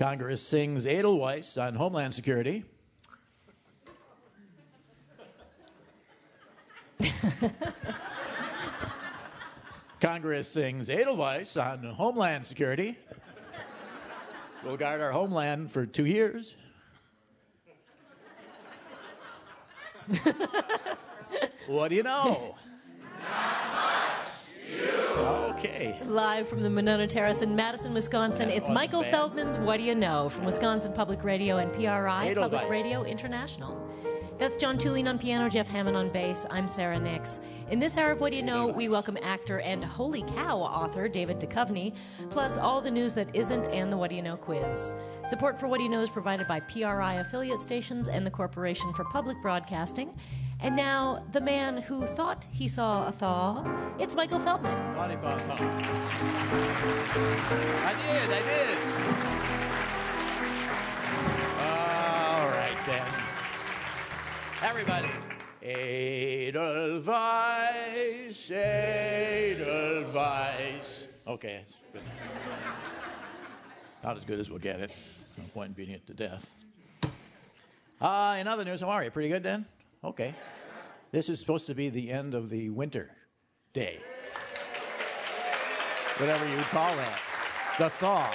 Congress sings Edelweiss on Homeland Security. Congress sings Edelweiss on Homeland Security. We'll guard our homeland for 2 years. What do you know? Okay. Live from the Monona Terrace in Madison, Wisconsin, it's Michael Feldman's What Do You Know? From Wisconsin Public Radio and PRI, Public Radio International. That's John Tulene on piano, Jeff Hammond on bass. I'm Sarah Nix. In this hour of What Do You Know, we welcome actor and Holy Cow author David Duchovny, plus all the news that isn't and the What Do You Know quiz. Support for What Do You Know is provided by PRI affiliate stations and the Corporation for Public Broadcasting. And now, the man who thought he saw a thaw, it's Michael Feldman. Thought he saw a thaw. I did. All right, then. Everybody. Edelweiss. Okay, that's good. Not as good as we'll get it. No point in beating it to death. In other news, how are you? Pretty good, then? Okay. This is supposed to be the end of the winter day. Whatever you call that. The thaw.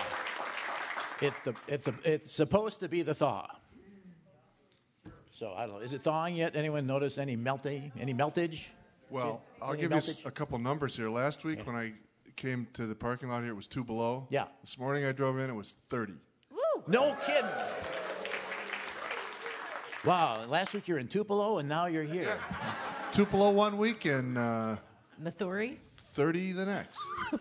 It's supposed to be the thaw. So, I don't know. Is it thawing yet? Anyone notice any meltage? Well, I'll give you a couple numbers here. Last week when I came to the parking lot here, it was 2 below. Yeah. This morning I drove in, it was 30. Woo! No kidding. Wow, last week you were in Tupelo, and now you're here. Yeah. Tupelo one week and Missouri? 30 the next.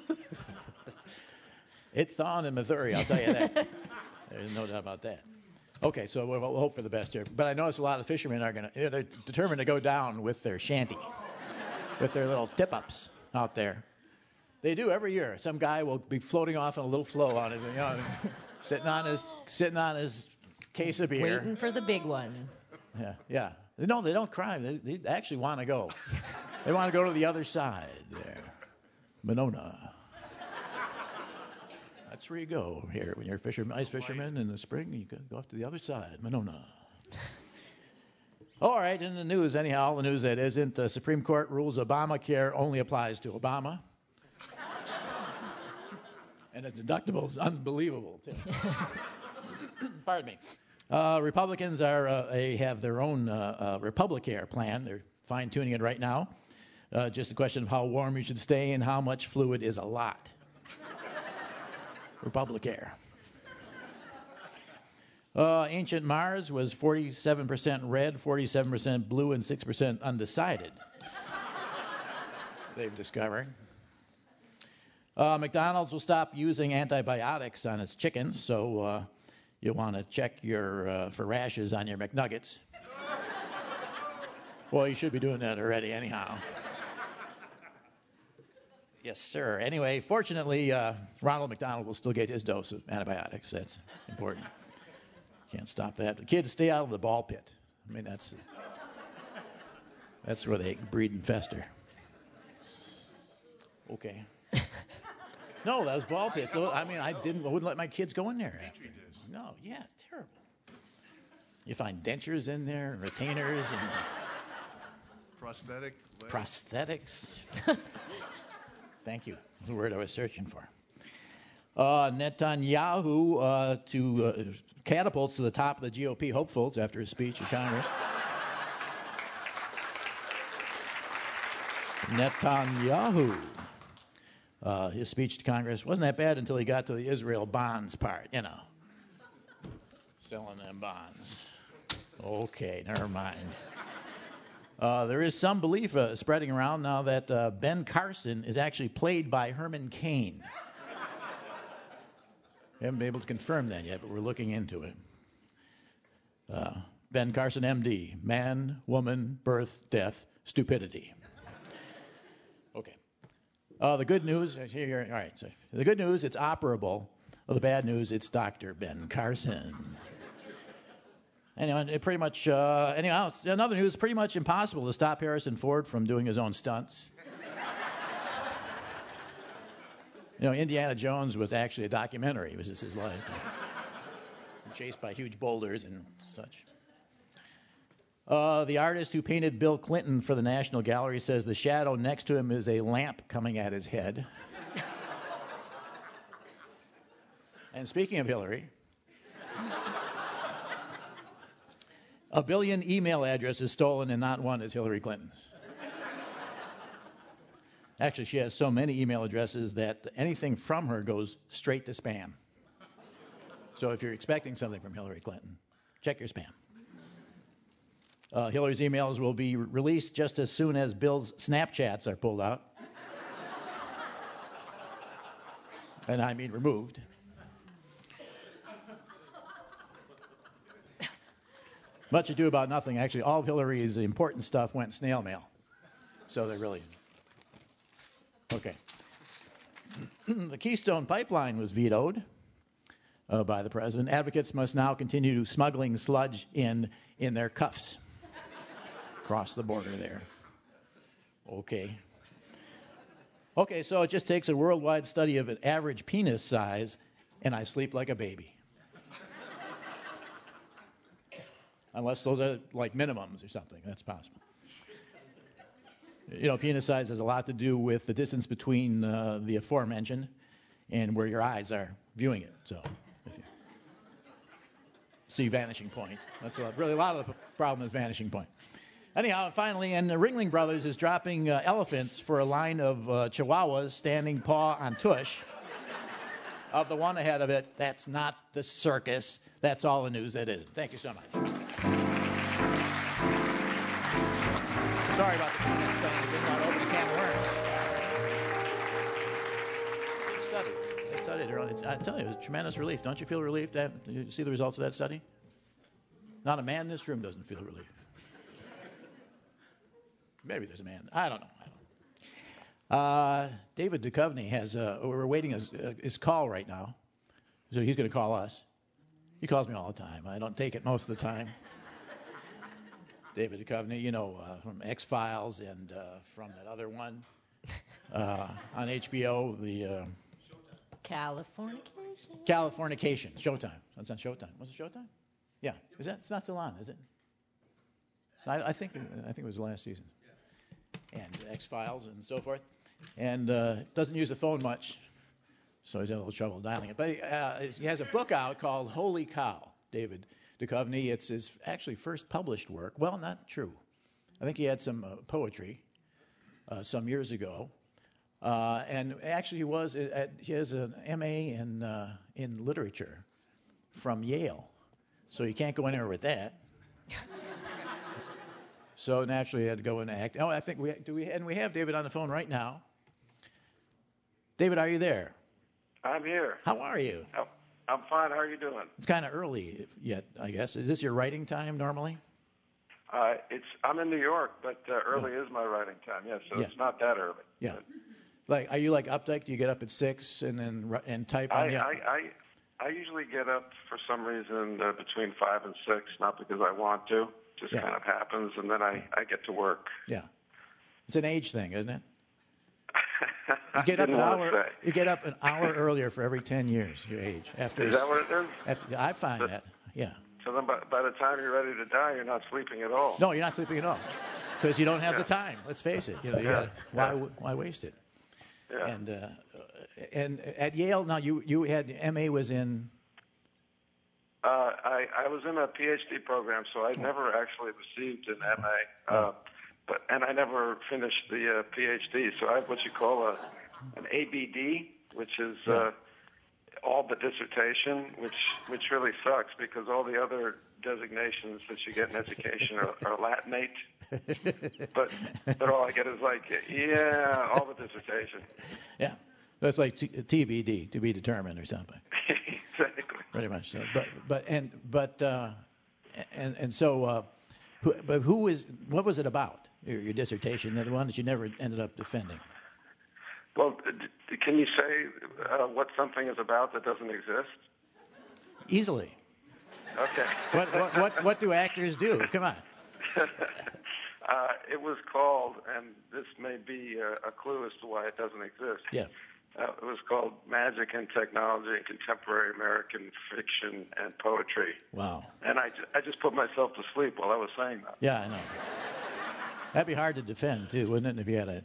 It's thawing in Missouri, I'll tell you that. There's no doubt about that. Okay, so we'll hope for the best here. But I notice a lot of fishermen are they're determined to go down with their shanty, with their little tip-ups out there. They do every year. Some guy will be floating off in a little flow on his, sitting on his case of beer. Waiting for the big one. Yeah. No, they don't cry. They actually want to go. They want to go to the other side there. Monona. That's where you go here when you're ice fisherman in the spring. You go off to the other side, Monona. All right, in the news, anyhow, the news that isn't, Supreme Court rules Obamacare only applies to Obama. And its deductible is unbelievable, too. Pardon me. Republicans have their own Republicare plan. They're fine-tuning it right now. Just a question of how warm you should stay and how much fluid is a lot. Republicare. Ancient Mars was 47% red, 47% blue, and 6% undecided. They've discovered. McDonald's will stop using antibiotics on its chickens, so you'll want to check for rashes on your McNuggets. Well, you should be doing that already anyhow. Yes, sir. Anyway, fortunately, Ronald McDonald will still get his dose of antibiotics. That's important. Can't stop that. The kids stay out of the ball pit. I mean, that's where they breed and fester. Okay. No, that was ball pit. So, I mean, I wouldn't let my kids go in there. No, yeah, it's terrible. You find dentures in there, retainers, and prosthetics. Thank you. That's the word I was searching for. Netanyahu catapults to the top of the GOP hopefuls after his speech in Congress. Netanyahu. His speech to Congress wasn't that bad until he got to the Israel bonds part, Selling them bonds. Okay, never mind. There is some belief spreading around now that Ben Carson is actually played by Herman Cain. We haven't been able to confirm that yet, but we're looking into it. Ben Carson, M.D., man, woman, birth, death, stupidity. Okay. The good news, here, all right. So the good news, it's operable. Well, the bad news, it's Dr. Ben Carson. Anyway, it pretty much, another news, pretty much impossible to stop Harrison Ford from doing his own stunts. Indiana Jones was actually a documentary. It was just his life. chased by huge boulders and such. The artist who painted Bill Clinton for the National Gallery says the shadow next to him is a lamp coming at his head. And speaking of Hillary, a billion email addresses stolen and not one is Hillary Clinton's. Actually, she has so many email addresses that anything from her goes straight to spam. So if you're expecting something from Hillary Clinton, check your spam. Hillary's emails will be released just as soon as Bill's Snapchats are pulled out. And I mean removed. Much ado about nothing. Actually, all of Hillary's important stuff went snail mail. So they're really... Okay. The Keystone Pipeline was vetoed by the president. Advocates must now continue smuggling sludge in their cuffs across the border there. Okay. Okay, so it just takes a worldwide study of an average penis size, and I sleep like a baby. Unless those are like minimums or something. That's possible. You know, penis size has a lot to do with the distance between the aforementioned and where your eyes are viewing it. So, if you see vanishing point. That's really a lot of the problem is vanishing point. Anyhow, finally, and the Ringling Brothers is dropping elephants for a line of chihuahuas standing paw on tush of the one ahead of it. That's not the circus. That's all the news that is. Thank you so much. Sorry about the penis thing. I didn't want to open a can of worms. They studied it. I tell you, it was a tremendous relief. Don't you feel relief? You see the results of that study? Not a man in this room doesn't feel relief. Maybe there's a man. I don't know. David Duchovny has. We're waiting his call right now, so he's going to call us. He calls me all the time. I don't take it most of the time. David Duchovny, you know, from X-Files and from that other one on HBO, the Californication. Showtime. That's on Showtime. Was it Showtime? Yeah. Is that? It's not still on, is it? I think it was the last season. And X-Files and so forth. And doesn't use the phone much, so he's had a little trouble dialing it. But he has a book out called Holy Cow, David Duchovny. It's his actually first published work. Well, not true. I think he had some poetry some years ago. And actually he has an M.A. in literature from Yale. So you can't go anywhere with that. So naturally, he had to go and act. Oh, I think we have David on the phone right now. David, are you there? I'm here. How are you? I'm fine. How are you doing? It's kind of early yet, I guess. Is this your writing time normally? I'm in New York, but early is my writing time. Yeah, so it's not that early. Yeah. Like, are you like updike? Do you get up at 6 and then type on the? I usually get up for some reason between 5 and 6, not because I want to. Just kind of happens, and then I get to work. Yeah, it's an age thing, isn't it? You get up an hour. You get up an hour earlier for every 10 years. Your age after. Is that what it is? I find that. Yeah. So then, by the time you're ready to die, you're not sleeping at all. No, you're not sleeping at all, because you don't have the time. Let's face it. You know, why waste it? Yeah. And at Yale, now you had M.A. was in. I was in a PhD program, so I never actually received an MA, and I never finished the PhD. So I have what you call an ABD, which is all the dissertation, which really sucks because all the other designations that you get in education are Latinate, but all I get is like all the dissertation. Yeah, that's like TBD, to be determined, or something. Exactly. Pretty much so, so, what was it about? Your dissertation, the one that you never ended up defending. Well, can you say what something is about that doesn't exist? Easily. Okay. What do actors do? Come on. It was called, and this may be a clue as to why it doesn't exist. Yeah. It was called Magic and Technology in Contemporary American Fiction and Poetry. Wow. And I just put myself to sleep while I was saying that. Yeah, I know. That'd be hard to defend, too, wouldn't it, if you had a...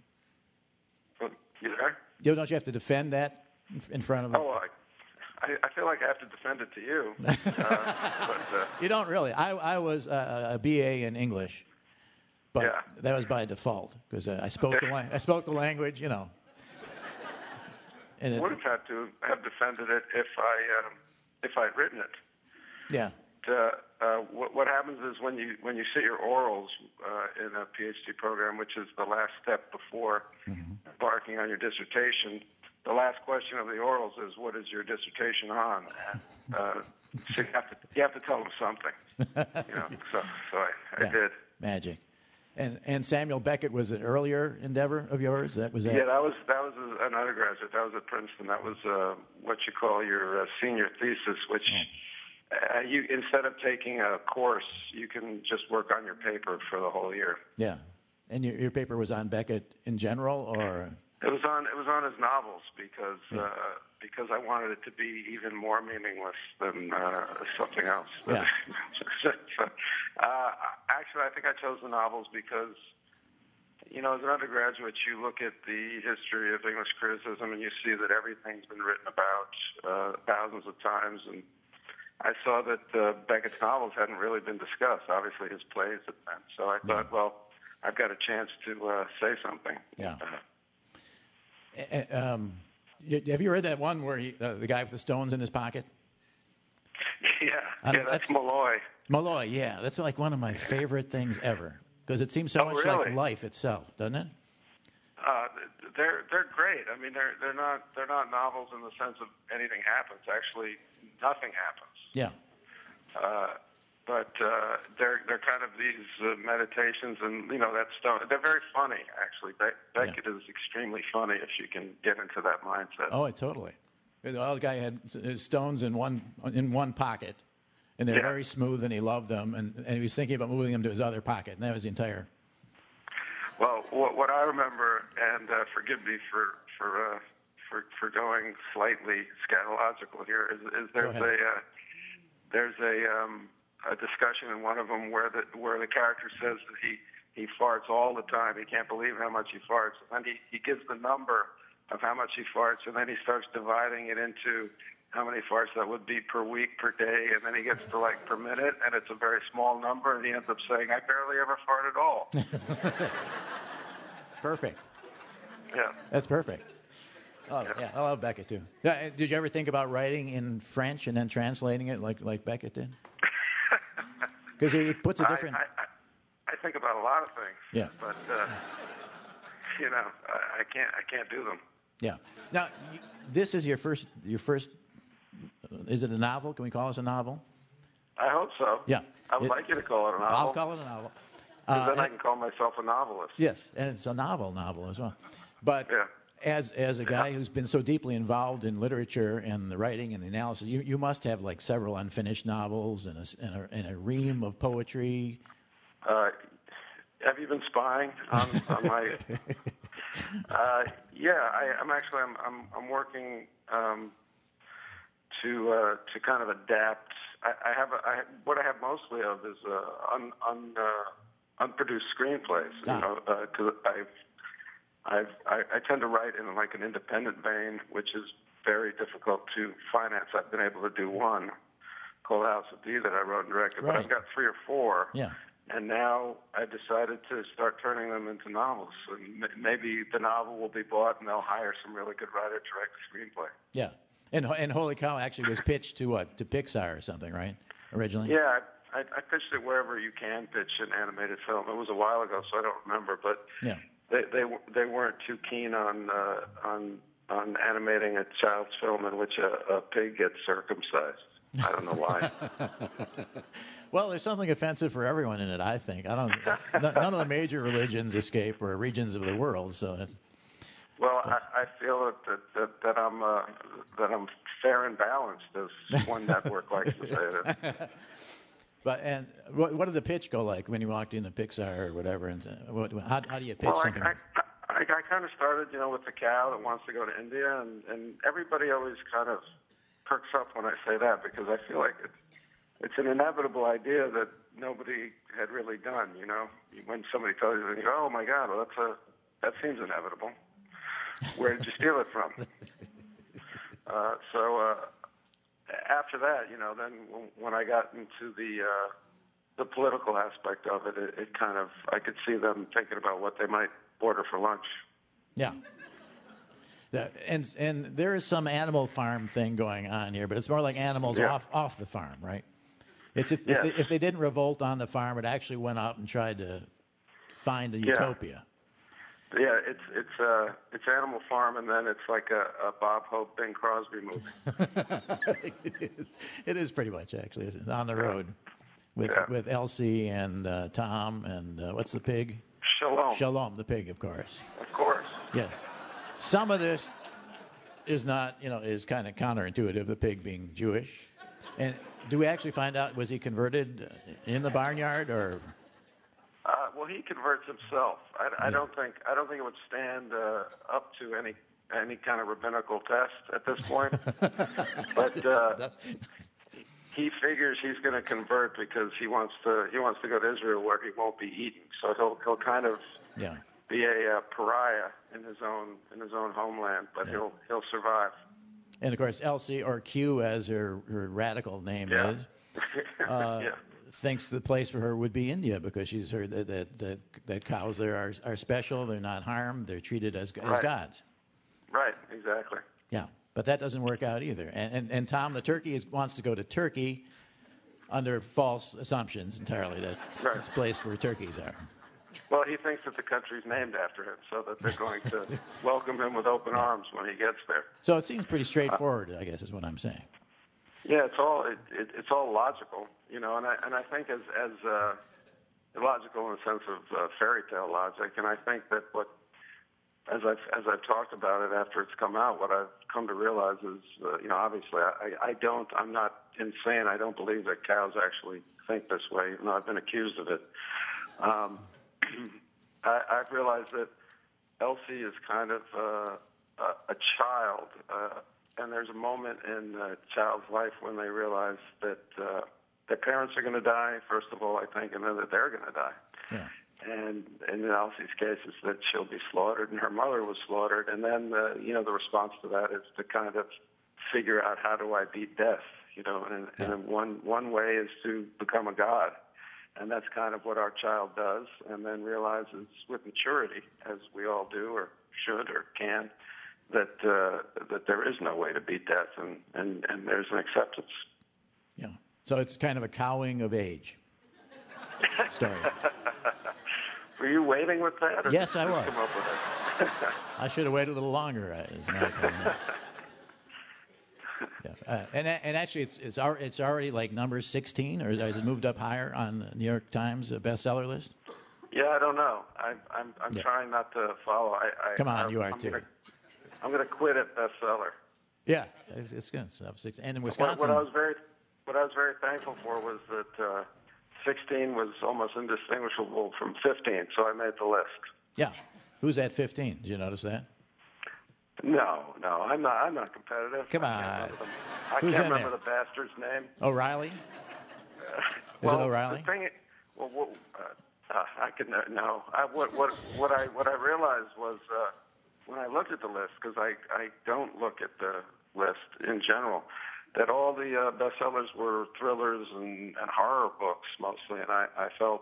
You there? Don't you have to defend that in front of them? Oh, I feel like I have to defend it to you. But, you don't really. I was a BA in English, but that was by default because I spoke the language, you know. And would have had to have defended it if I'd written it. Yeah. What happens is when you sit your orals in a PhD program, which is the last step before embarking on your dissertation, the last question of the orals is, "What is your dissertation on?" And, so you have to tell them something. You know, so I did. Magic. And Samuel Beckett was an earlier endeavor of yours. That was that. Yeah, that was an undergraduate. That was at Princeton. That was what you call your senior thesis, which you instead of taking a course, you can just work on your paper for the whole year. Yeah, and your paper was on Beckett in general, or it was on his novels because I wanted it to be even more meaningless than something else. Yeah. Actually, I think I chose the novels because, you know, as an undergraduate, you look at the history of English criticism and you see that everything's been written about thousands of times. And I saw that Beckett's novels hadn't really been discussed. Obviously, his plays had been. So I thought, well, I've got a chance to say something. Yeah. Have you read that one where the guy with the stones in his pocket? Yeah, that's Malloy. Malloy, yeah, that's like one of my favorite things ever because it seems so much like life itself, doesn't it? They're great. I mean, they're not novels in the sense of anything happens. Actually, nothing happens. Yeah. But they're kind of these meditations, and you know that stone. They're very funny, actually. Beckett is extremely funny if you can get into that mindset. Oh, totally. The guy had his stones in one pocket, and they're very smooth, and he loved them, and he was thinking about moving them to his other pocket, and that was the entire. Well, what I remember, and forgive me for going slightly scatological here, is there's a discussion in one of them where the character says that he farts all the time. He can't believe how much he farts, and he gives the number of how much he farts, and then he starts dividing it into how many farts that would be per week, per day, and then he gets to like per minute, and it's a very small number, and he ends up saying, "I barely ever fart at all." Perfect. Yeah. That's perfect. Oh, yeah, I love Beckett, too. Did you ever think about writing in French and then translating it like Beckett did? Because he puts a different... I think about a lot of things. Yeah. But, you know, I can't do them. Yeah. Now, this is your first. Is it a novel? Can we call this a novel? I hope so. Yeah. I would like you to call it a novel. I'll call it a novel. Because then I can call myself a novelist. Yes, and it's a novel as well. But as a guy who's been so deeply involved in literature and the writing and the analysis, you must have like several unfinished novels and a ream of poetry. Have you been spying on my? I'm working to kind of adapt. What I have mostly of is unproduced screenplays. You know, because I tend to write in like an independent vein, which is very difficult to finance. I've been able to do one called House of D that I wrote and directed, but I've got 3 or 4. Yeah. And now I decided to start turning them into novels. And maybe the novel will be bought, and they'll hire some really good writer to write the screenplay. Yeah, and Holy Cow actually was pitched to Pixar or something, right? Originally. Yeah, I pitched it wherever you can pitch an animated film. It was a while ago, so I don't remember. But they weren't too keen on animating a child's film in which a pig gets circumcised. I don't know why. Well, there's something offensive for everyone in it, I think. None of the major religions escape or regions of the world. So, I feel that I'm fair and balanced, as one network likes to say it. But what did the pitch go like when you walked into Pixar or whatever? And how do you pitch something? I I kind of started, with the cow that wants to go to India, and everybody always kind of perks up when I say that because I feel like it's an inevitable idea that nobody had really done. When somebody tells you, you go, "Oh my God, well that seems inevitable. Where did you steal it from?" So after that, then when I got into the political aspect of it, it kind of I could see them thinking about what they might order for lunch. Yeah. And there is some Animal Farm thing going on here, but it's more like animals off the farm, right? It's if they didn't revolt on the farm, it actually went out and tried to find a utopia. Yeah, it's Animal Farm, and then it's like a Bob Hope, Bing Crosby movie. It is pretty much actually, isn't it? On the road with Elsie and Tom and what's the pig? Shalom. Shalom, the pig, of course. Of course. Yes. Some of this is not, is kind of counterintuitive, the pig being Jewish. And do we actually find out, was he converted in the barnyard or? Well, he converts himself. I don't think it would stand up to any kind of rabbinical test at this point. But he figures he's going to convert because he wants to go to Israel where he won't be eaten. So he'll kind of be a pariah in his own homeland, but he'll survive. And of course, Elsie, or Q as her radical name is, thinks the place for her would be India because she's heard that cows there are special, they're not harmed, they're treated as gods. Right, exactly. Yeah, but that doesn't work out either. And Tom the turkey wants to go to Turkey under false assumptions entirely that it's a place where turkeys are. Well, he thinks that the country's named after him, so that they're going to welcome him with open arms when he gets there. So it seems pretty straightforward, I guess, is what I'm saying. Yeah, it's all logical, and I think as logical in the sense of fairy tale logic, and I think that as I've talked about it after it's come out, what I've come to realize is, obviously I'm not insane. I don't believe that cows actually think this way, even though I've been accused of it. I've realized that Elsie is kind of a child, and there's a moment in a child's life when they realize that their parents are going to die, first of all, I think, and then that they're going to die. Yeah. And in Elsie's case, is that she'll be slaughtered, and her mother was slaughtered, and then the response to that is to kind of figure out how do I beat death, and one way is to become a god. And that's kind of what our child does, and then realizes with maturity, as we all do or should or can, that there is no way to beat death, and there's an acceptance. Yeah. So it's kind of a cowing of age story. Were you waiting with that? Or yes, I was. Come up with it? I should have waited a little longer, is my opinion. Yeah. And actually, it's already like number 16, or has it moved up higher on the New York Times bestseller list? Yeah, I don't know. I'm trying not to follow. Come on, you are too. I'm going to quit at bestseller. Yeah, it's good stuff. And in Wisconsin, what I was very thankful for was that 16 was almost indistinguishable from 15, so I made the list. Yeah, who's at 15? Did you notice that? No, I'm not competitive. Come on. I Who's can't in remember there? the bastard's name. O'Reilly? Is it O'Reilly? The thing, I could no. What I realized was when I looked at the list, because I don't look at the list in general, that all the bestsellers were thrillers and horror books mostly, and I felt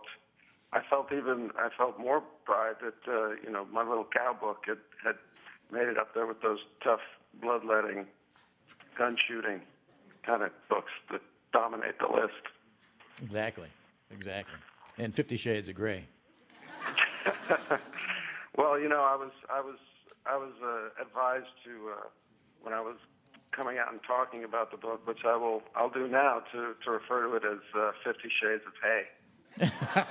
more pride that My Little Cow book had made it up there with those tough, bloodletting, gun-shooting kind of books that dominate the list. Exactly. And 50 Shades of Grey. Well, I was advised to when I was coming out and talking about the book, which I'll do now to refer to it as 50 Shades of Hay.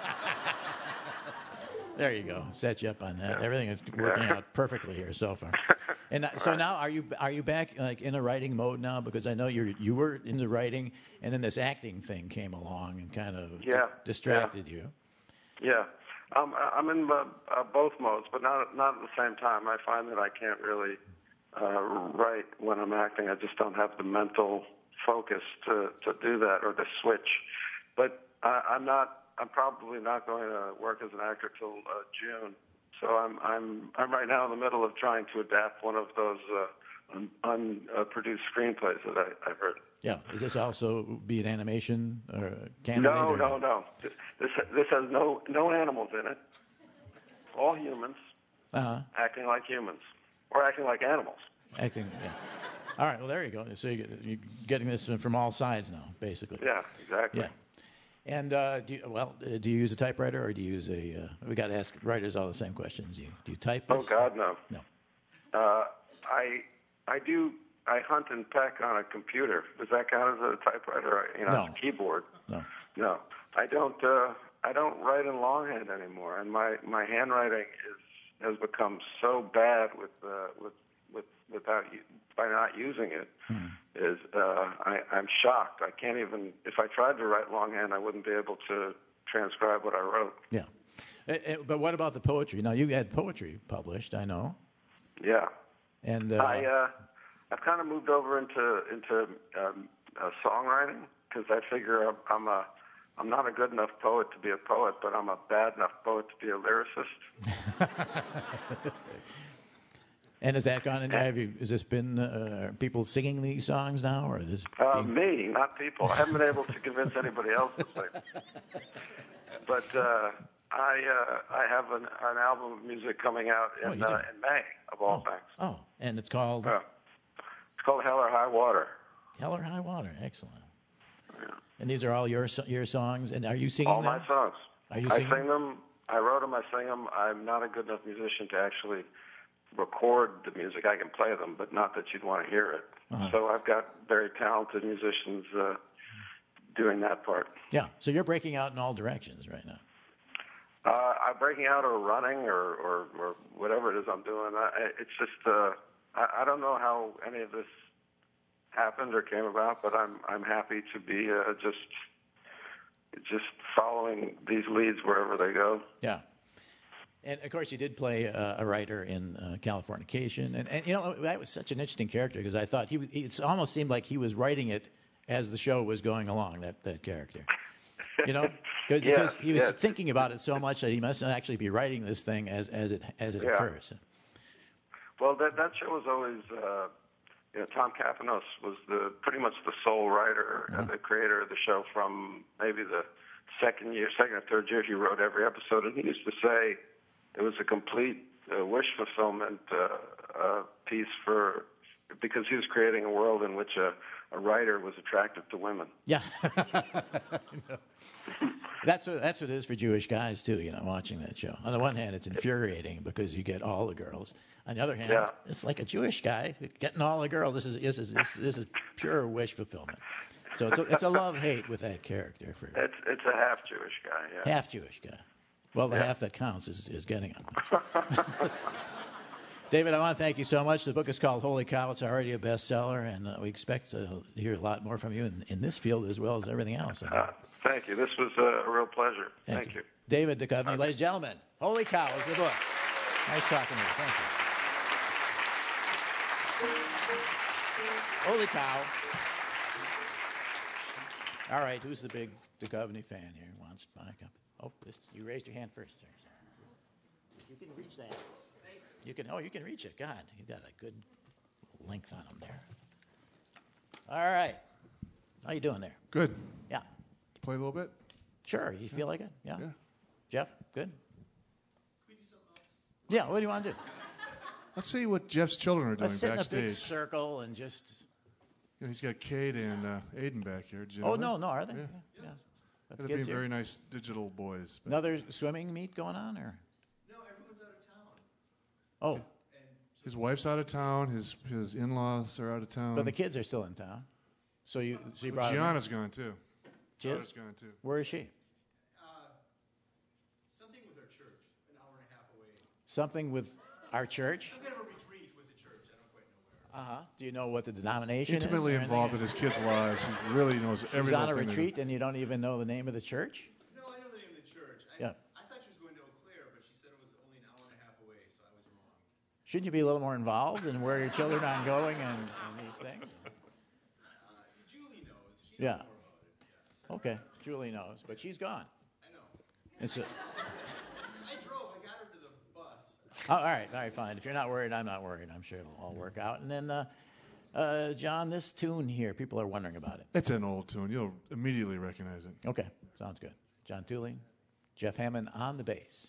There you go. Set you up on that. Yeah. Everything is working out perfectly here so far. And so now, are you back like in a writing mode now? Because I know you were into writing, and then this acting thing came along and kind of distracted you. Yeah, I'm in both modes, but not at the same time. I find that I can't really write when I'm acting. I just don't have the mental focus to do that or to switch. But I'm probably not going to work as an actor till June. So I'm right now in the middle of trying to adapt one of those unproduced screenplays that I've heard. Yeah. Is this also be an animation or a No. This has no animals in it. All humans acting like humans or acting like animals. Acting, yeah. All right. Well, there you go. So you're getting this from all sides now, basically. Yeah, exactly. Yeah. And do you use a typewriter or do you use a? We got to ask writers all the same questions. Do you type this? Oh God, no. No. I do. I hunt and peck on a computer. Does that count as a typewriter? No. A keyboard. No. I don't. I don't write in longhand anymore, and my handwriting has become so bad by not using it. I'm shocked. I can't even. If I tried to write longhand, I wouldn't be able to transcribe what I wrote. Yeah. But what about the poetry? Now you had poetry published, I know. Yeah. And I've kind of moved over into songwriting because I figure I'm not a good enough poet to be a poet, but I'm a bad enough poet to be a lyricist. And has that gone in? Has this been people singing these songs now, or is me, not people? I haven't been able to convince anybody else to sing. But I have an album of music coming out in May, of all things. Oh, and it's called? It's called Hell or High Water. Hell or High Water, excellent. Yeah. And these are all your songs, and are you singing them? All my songs. Are you singing? I sing them. I wrote them. I sing them. I'm not a good enough musician to actually record the music. I can play them, but not that you'd want to hear it. Uh-huh. So I've got very talented musicians doing that part. Yeah. So you're breaking out in all directions right now. I'm breaking out or running or whatever it is I'm doing. It's just I don't know how any of this happened or came about, but I'm happy to be just following these leads wherever they go. Yeah. And, of course, you did play a writer in Californication. And, that was such an interesting character because I thought it almost seemed like he was writing it as the show was going along, that character. Because he was thinking about it so much that he must actually be writing this thing as it occurs. Well, that show was always, Tom Kapanos was pretty much the sole writer and the creator of the show from maybe the second or third year he wrote every episode. And he used to say it was a complete wish fulfillment piece because he was creating a world in which a writer was attracted to women. Yeah. That's what it is for Jewish guys too. Watching that show. On the one hand, it's infuriating because you get all the girls. On the other hand, it's like a Jewish guy getting all the girls. This is pure wish fulfillment. So it's a love-hate with that character. It's a half Jewish guy. Yeah. Half Jewish guy. Well, the half that counts is getting him. David, I want to thank you so much. The book is called Holy Cow. It's already a bestseller, and we expect to hear a lot more from you in this field as well as everything else. Thank you. This was a real pleasure. Thank you. David Duchovny, ladies and gentlemen, Holy Cow is the book. Nice talking to you. Thank you. Holy Cow. All right, who's the big Duchovny fan here? Wants my cup? Oh, you raised your hand first, sir. You can reach that. You can reach it. God, you've got a good length on them there. All right. How you doing there? Good. Yeah. Play a little bit? Sure. You feel like it? Yeah. Jeff, good? Can we do something else? Yeah, what do you want to do? Let's see what Jeff's children are doing Let's sit backstage. in a big circle and just... He's got Cade and Aiden back here. Did you know Oh, that? no, are they? Yeah. But They're the being kids very here? nice digital boys. Another swimming meet going on, or? No, everyone's out of town. Oh, His wife's out of town. His in-laws are out of town. but the kids are still in town. So you brought them in? Gianna's gone too. She is? Gianna's gone too. Where is she? Something with our church, an hour and a half away. Something with our church? Some kind of a retreat with the church. I don't quite know where. Do you know what the denomination Intimately is? involved in his kids' lives. He really knows every She's on little a thing they do. retreat and you don't even know the name of the church? No, I know the name of the church. Yeah. I thought she was going to Eau Shouldn't you be a little more involved in where your children are going and these things? Julie knows. She knows Yeah. more about it. Yeah. Okay, Julie knows, but she's gone. I know. It's a, I drove. I got her to the bus. oh, all right, fine. If you're not worried, I'm not worried. I'm sure it'll all work out. And then, John, this tune here, people are wondering about it. It's an old tune. You'll immediately recognize it. Okay, sounds good. John Tooling, Jeff Hammond on the bass.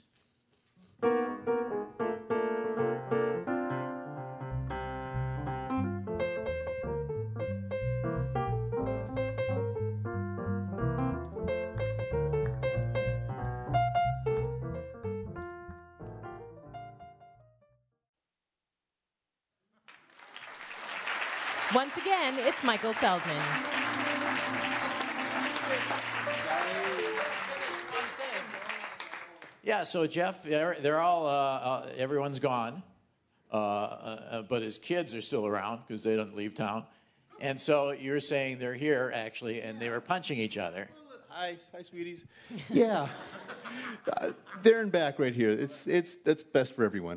Once again, it's Michael Feldman. Yeah, so Jeff, they're all, everyone's gone, but his kids are still around because they don't leave town. And so you're saying they're here, actually, and they were punching each other. Hi, sweeties. Yeah, there and back right here. That's best for everyone.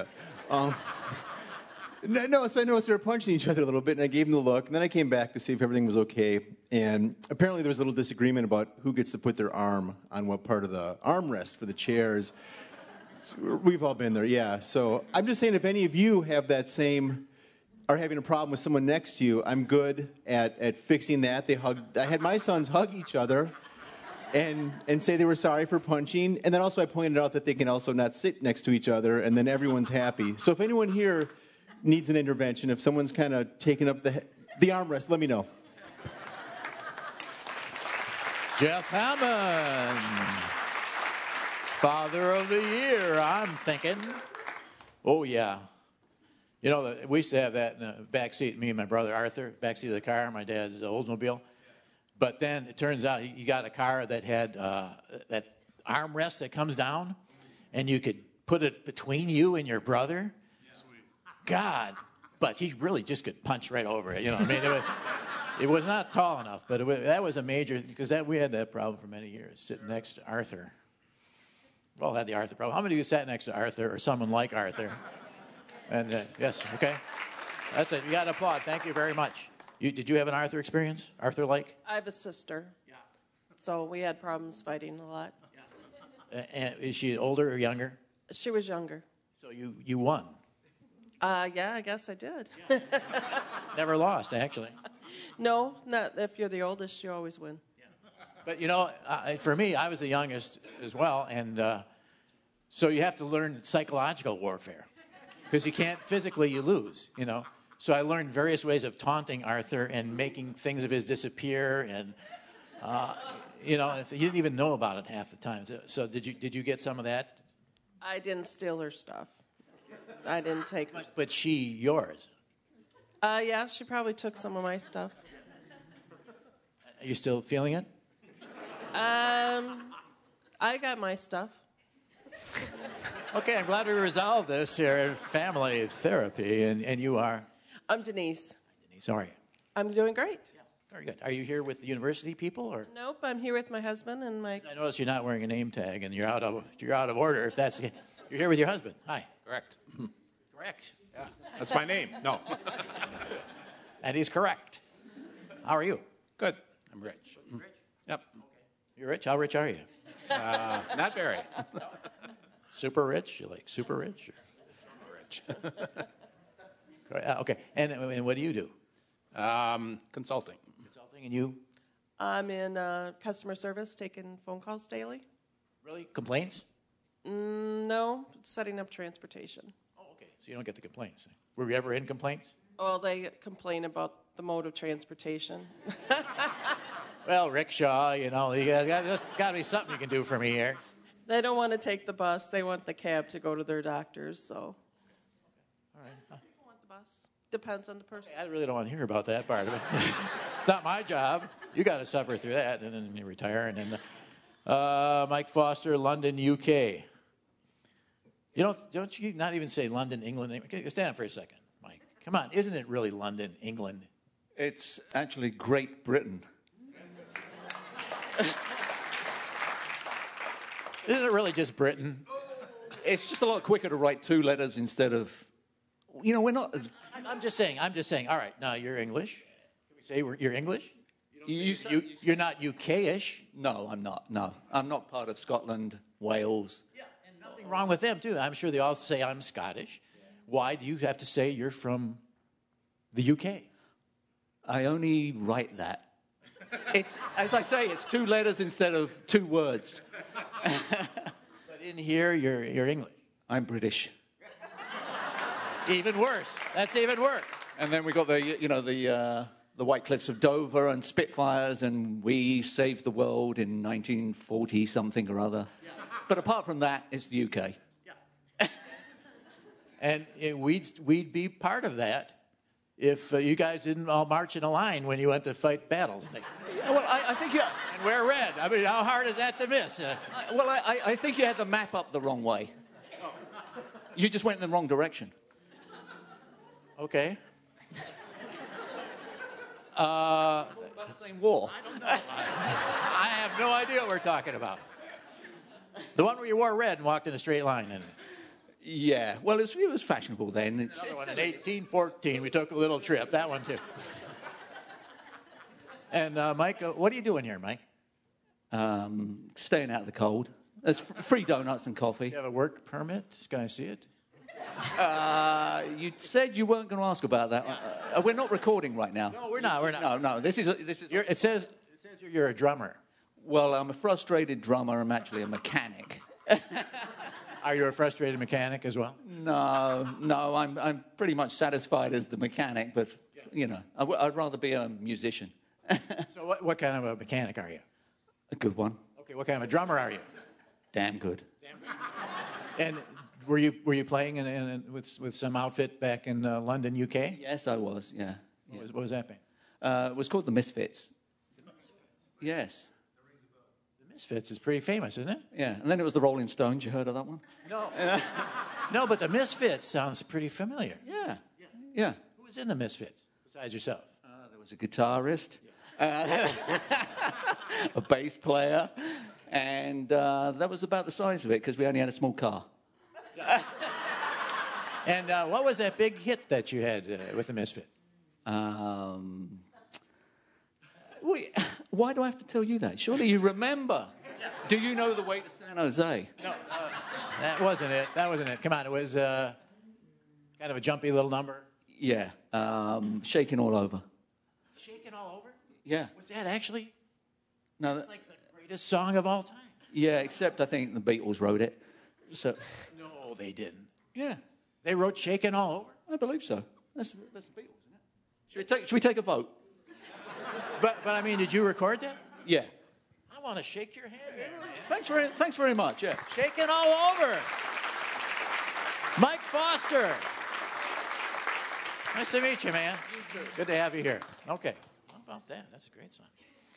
So I noticed they were punching each other a little bit, and I gave them the look, and then I came back to see if everything was okay. And apparently there was a little disagreement about who gets to put their arm on what part of the armrest for the chairs. So we've all been there, yeah. So I'm just saying, if any of you have that same, are having a problem with someone next to you, I'm good at fixing that. I had my sons hug each other and say they were sorry for punching. And then also I pointed out that they can also not sit next to each other, and then everyone's happy. So if anyone here needs an intervention, if someone's kind of taking up the armrest, let me know. Jeff Hammond, Father of the Year, I'm thinking. Oh, yeah. You know, we used to have that in the back seat, me and my brother Arthur, back seat of the car, my dad's Oldsmobile. But then it turns out he got a car that had that armrest that comes down, and you could put it between you and your brother. God, but he really just could punch right over it. You know, I mean, it was not tall enough, but that was a major, because we had that problem for many years, sitting next to Arthur. We all had the Arthur problem. How many of you sat next to Arthur or someone like Arthur? And yes, okay, that's it. You got to applaud. Thank you very much. Did you have an Arthur experience? Arthur-like? I have a sister. Yeah. So we had problems fighting a lot. Yeah. And is she older or younger? She was younger. So you won. Yeah, I guess I did. Yeah. Never lost, actually. No, not if you're the oldest, you always win. Yeah. But, you know, for me, I was the youngest as well, and so you have to learn psychological warfare, because you can't physically, you lose, you know. So I learned various ways of taunting Arthur and making things of his disappear, and, you know, he didn't even know about it half the time. So did you get some of that? I didn't steal her stuff. I didn't take her. But she yours? Yeah, she probably took some of my stuff. Are you still feeling it? I got my stuff. Okay, I'm glad we resolved this here in family therapy, and you are? I'm Denise. Denise, how are you? I'm doing great. Yeah, very good. Are you here with the university people, or? Nope, I'm here with my husband and my... I notice you're not wearing a name tag, and you're out of order. If that's the case. You're here with your husband. Hi. Correct. Correct. Yeah, that's my name. No. And he's correct. How are you? Good. I'm rich. Rich? Yep. Okay. You're rich? How rich are you? Not very. Super rich? You like super rich? Rich. Okay. And what do you do? Consulting. Consulting, and you? I'm in customer service, taking phone calls daily. Really? Complaints? No, setting up transportation. Oh, okay. So you don't get the complaints. Were you ever in complaints? Well, they complain about the mode of transportation. Well, rickshaw, you know, there's got to be something you can do for me here. They don't want to take the bus. They want the cab to go to their doctors, so. All right. People want the bus. Depends on the person. I really don't want to hear about that part of it. It's not my job. You got to suffer through that, and then you retire. And then Mike Foster, London, UK. Don't you not even say London, England? Stand up for a second, Mike. Come on, isn't it really London, England? It's actually Great Britain. Isn't it really just Britain? It's just a lot quicker to write 2 letters instead of we're not as... I'm just saying. All right, now you're English. Can we say you're English? You're not UK-ish. No, I'm not. No, I'm not part of Scotland, Wales. Yeah, and nothing wrong with them, too. I'm sure they all say I'm Scottish. Why do you have to say you're from the UK? I only write that. It's, as I say, it's 2 letters instead of 2 words. But in here, you're English. I'm British. Even worse. That's even worse. And then we got the White Cliffs of Dover and Spitfires, and we saved the world in 1940 something or other. Yeah. But apart from that, it's the UK. Yeah. And we'd be part of that if you guys didn't all march in a line when you went to fight battles. Well, I think you... And wear red. I mean, how hard is that to miss? I think you had the map up the wrong way. You just went in the wrong direction. Okay. About the same war. I don't know. I have no idea what we're talking about. The one where you wore red and walked in a straight line. And yeah. Well, it was fashionable then. Another one in 1814. We took a little trip. That one, too. And, Mike, what are you doing here, Mike? Staying out of the cold. There's free donuts and coffee. You have a work permit? Can I see it? You said you weren't going to ask about that. We're not recording right now. No, we're not. No. This is. It says you're a drummer. Well, I'm a frustrated drummer. I'm actually a mechanic. Are you a frustrated mechanic as well? No. I'm pretty much satisfied as the mechanic, but I'd rather be a musician. So what kind of a mechanic are you? A good one. Okay, what kind of a drummer are you? Damn good. And were you playing with some outfit back in London, UK? Yes, I was. Yeah. What was that band? It was called the Misfits. Yes. The Misfits is pretty famous, isn't it? Yeah, and then it was the Rolling Stones. You heard of that one? No. No, but the Misfits sounds pretty familiar. Yeah. Who was in the Misfits besides yourself? There was a guitarist, a bass player, and that was about the size of it because we only had a small car. And what was that big hit that you had with the Misfits? Why do I have to tell you that? Surely you remember. Do you know The Way to San Jose? No, that wasn't it. Come on, it was kind of a jumpy little number. Yeah, Shaking All Over. Shaking All Over? Yeah. Was that actually? No, that's like the greatest song of all time. Yeah, except I think the Beatles wrote it. So. No, they didn't. Yeah. They wrote Shaking All Over? I believe so. That's the Beatles, isn't it? Should we take a vote? But I mean, did you record that? Yeah. I want to shake your hand there, man. Thanks very much, yeah. Shaking All Over. Mike Foster. Nice to meet you, man. You too. Good to have you here. Okay. How about that? That's a great song.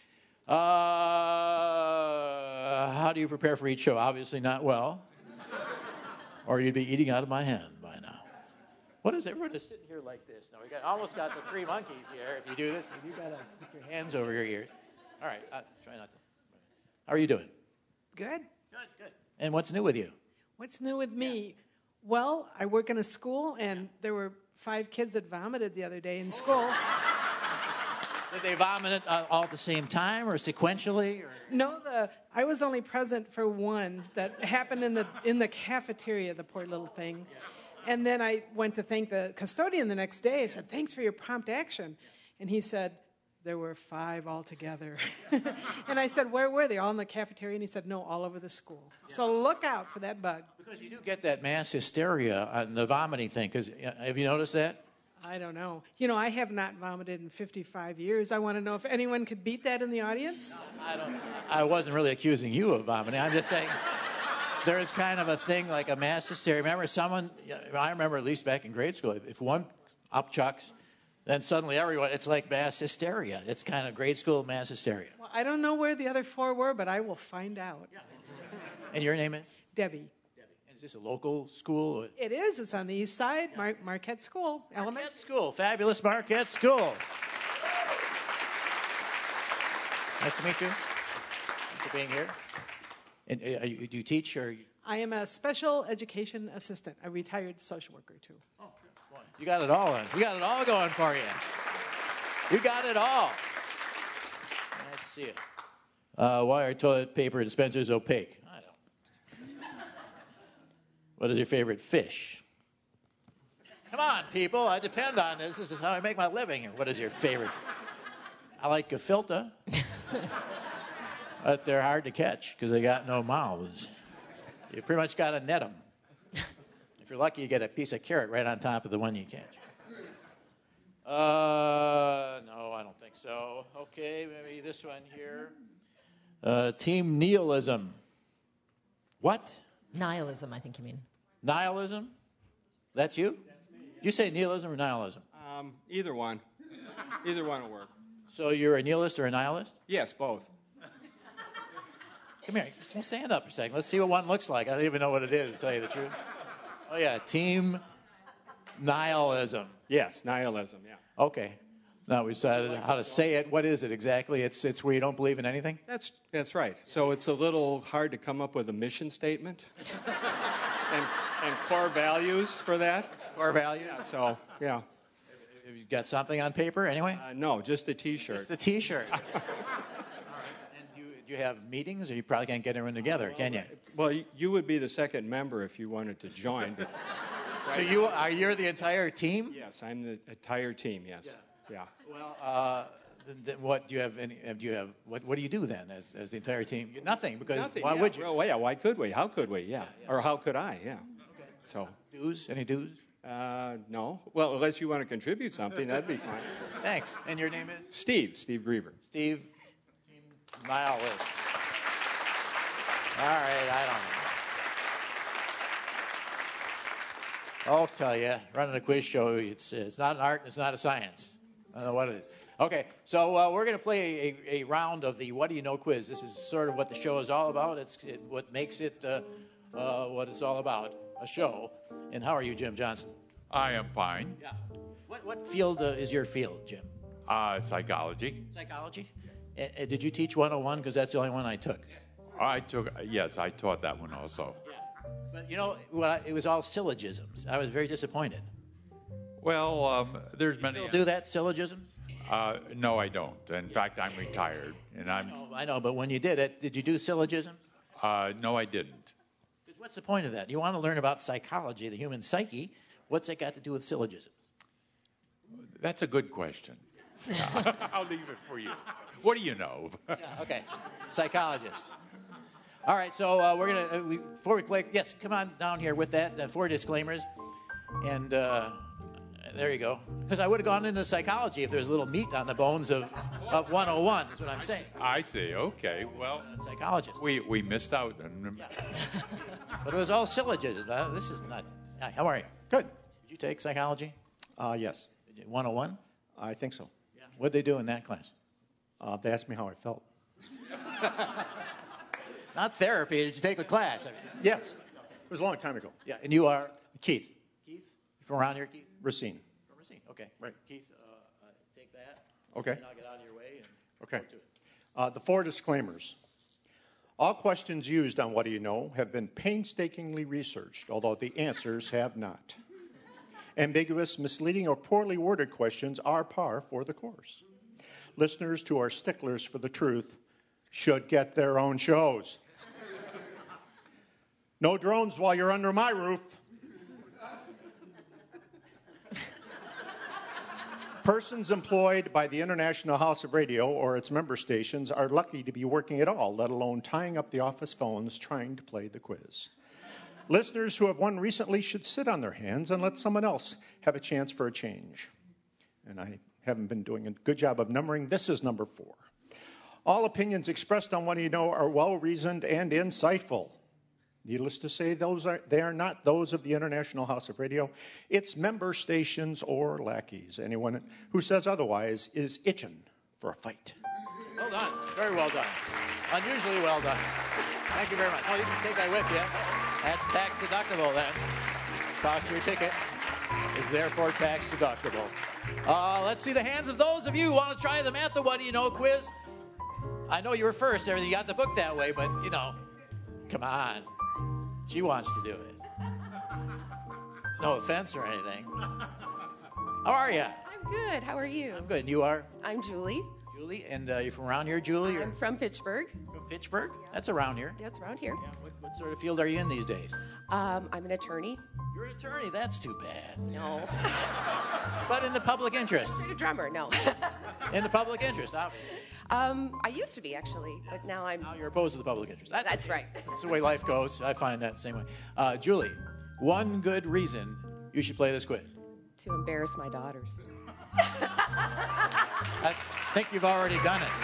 How do you prepare for each show? Obviously not well. Or you'd be eating out of my hand by now. What is everyone just sitting here like this? Now, we almost got the 3 monkeys here. If you do this, you got to stick your hands over your ears. All right. Try not to. How are you doing? Good. Good. And what's new with you? What's new with me? Well, I work in a school, and there were 5 kids that vomited the other day in school. Did they vomit it all at the same time or sequentially? Or? No, I was only present for one that happened in the cafeteria, the poor little thing. And then I went to thank the custodian the next day. I said, thanks for your prompt action. And he said, there were 5 altogether. And I said, where were they? All in the cafeteria? And he said, no, all over the school. Yeah. So look out for that bug. Because you do get that mass hysteria on the vomiting thing. Have you noticed that? I don't know. I have not vomited in 55 years. I want to know if anyone could beat that in the audience. No, I wasn't really accusing you of vomiting. I'm just saying there is kind of a thing like a mass hysteria. I remember at least back in grade school, if one upchucks, then suddenly everyone, it's like mass hysteria. It's kind of grade school mass hysteria. Well, I don't know where the other 4 were, but I will find out. Yeah. And your name is? Debbie. Is this a local school? It is. It's on the east side, Marquette School. Marquette School. Fabulous Marquette School. Nice to meet you. Thanks for being here. And, do you teach? Or? I am a special education assistant, a retired social worker, too. Oh, boy. You got it all. You got it all going for you. You got it all. Nice to see you. Why are toilet paper dispensers opaque? I don't. What is your favorite fish? Come on, people. I depend on this. This is how I make my living. What is your favorite? I like gefilte. But they're hard to catch because they got no mouths. You pretty much got to net them. If you're lucky, you get a piece of carrot right on top of the one you catch. No, I don't think so. Okay, maybe this one here. Team nihilism. What? Nihilism, I think you mean. Nihilism? That's you? That's me. Did you say nihilism or nihilism? Either one. Either one will work. So you're a nihilist or a nihilist? Yes, both. Come here. Stand up for a second. Let's see what one looks like. I don't even know what it is, to tell you the truth. Oh, yeah. Team nihilism. Yes, nihilism, yeah. Okay. Now we decided how to say it. What is it exactly? It's where you don't believe in anything? That's right. So it's a little hard to come up with a mission statement and core values for that. Core values? Yeah, so, yeah. Have you got something on paper anyway? No, just a T-shirt. Just a T-shirt. All right. And do you have meetings, or you probably can't get everyone together, can you? Well, you would be the second member if you wanted to join. But, right? So you're the entire team? Yes, I'm the entire team. Yes. Yeah. Well, then what do you have? What do you do then as the entire team? Nothing, because why would you? Well, yeah. Why could we? How could we? Yeah. Or how could I? Yeah. Okay. So dues? Any dues? No. Well, unless you want to contribute something, that'd be fine. Thanks. And your name is? Steve Griever. Steve, team nihilist. All right, I don't know. I'll tell you, running a quiz show, it's not an art and it's not a science. I don't know what it is. Okay, so we're going to play a round of the What Do You Know quiz. This is sort of what the show is all about. It's what makes it what it's all about, a show. And how are you, Jim Johnson? I am fine. Yeah. What field is your field, Jim? Psychology. Psychology? Did you teach 101? Because that's the only one I took. Yes, I taught that one also. Yeah. But, it was all syllogisms. I was very disappointed. Well, there's you many. Still do that, syllogisms? No, I don't. In fact, I'm retired. And I know, but when you did it, did you do syllogisms? No, I didn't. What's the point of that? You want to learn about psychology, the human psyche. What's it got to do with syllogisms? That's a good question. I'll leave it for you. What do you know? Okay. Psychologist. All right, so we're going to, before we play, yes, come on down here with that, 4 disclaimers. And there you go. Because I would have gone into psychology if there's a little meat on the bones of 101, is what I'm saying. I see. Okay. Well, psychologist. We missed out. Yeah. But it was all syllogisms. This is not. How are you? Good. Did you take psychology? Yes. 101? I think so. Yeah. What did they do in that class? They asked me how I felt. Not therapy. Did you take the class? Yes. It was a long time ago. Yeah. And you are? Keith. Keith? From around here, Keith? Racine. From Racine. Okay. Right. Keith, take that. Okay. And I'll get out of your way. Okay. The 4 disclaimers. All questions used on What Do You Know have been painstakingly researched, although the answers have not. Ambiguous, misleading, or poorly worded questions are par for the course. Listeners who are sticklers for the truth should get their own shows. No drones while you're under my roof. Persons employed by the International House of Radio or its member stations are lucky to be working at all, let alone tying up the office phones trying to play the quiz. Listeners who have won recently should sit on their hands and let someone else have a chance for a change. And I haven't been doing a good job of numbering. This is number 4. All opinions expressed on What Do You Know are well-reasoned and insightful. Needless to say, they are not those of the International House of Radio, its member stations or lackeys. Anyone who says otherwise is itching for a fight. Well done. Very well done. Unusually well done. Thank you very much. Oh, you can take that with you. That's tax deductible then. Cost your ticket is therefore tax deductible. Let's see the hands of those of you who want to try the Math of What Do You Know quiz. I know you were first there. You got the book that way, but, come on. She wants to do it. No offense or anything. How are you? I'm good. How are you? I'm good. And you are? I'm Julie. Julie, and you from around here, Julie? I'm from Pittsburgh. From Pittsburgh? Yeah. That's around here. That's around here. Yeah. What sort of field are you in these days? I'm an attorney. You're an attorney. That's too bad. No. But in the public interest. I'm a drummer. No. In the public interest. I used to be, actually, but now I'm... Now you're opposed to the public interest. That's right. That's the way life goes. I find that the same way. Julie, one good reason you should play this quiz. To embarrass my daughters. I think you've already done it.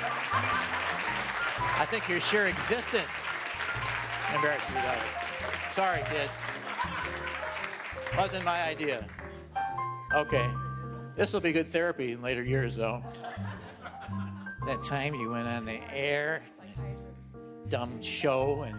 I think your sheer existence embarrasses your daughter. Sorry, kids. Wasn't my idea. Okay. This will be good therapy in later years, though. That time you went on the air, dumb show, and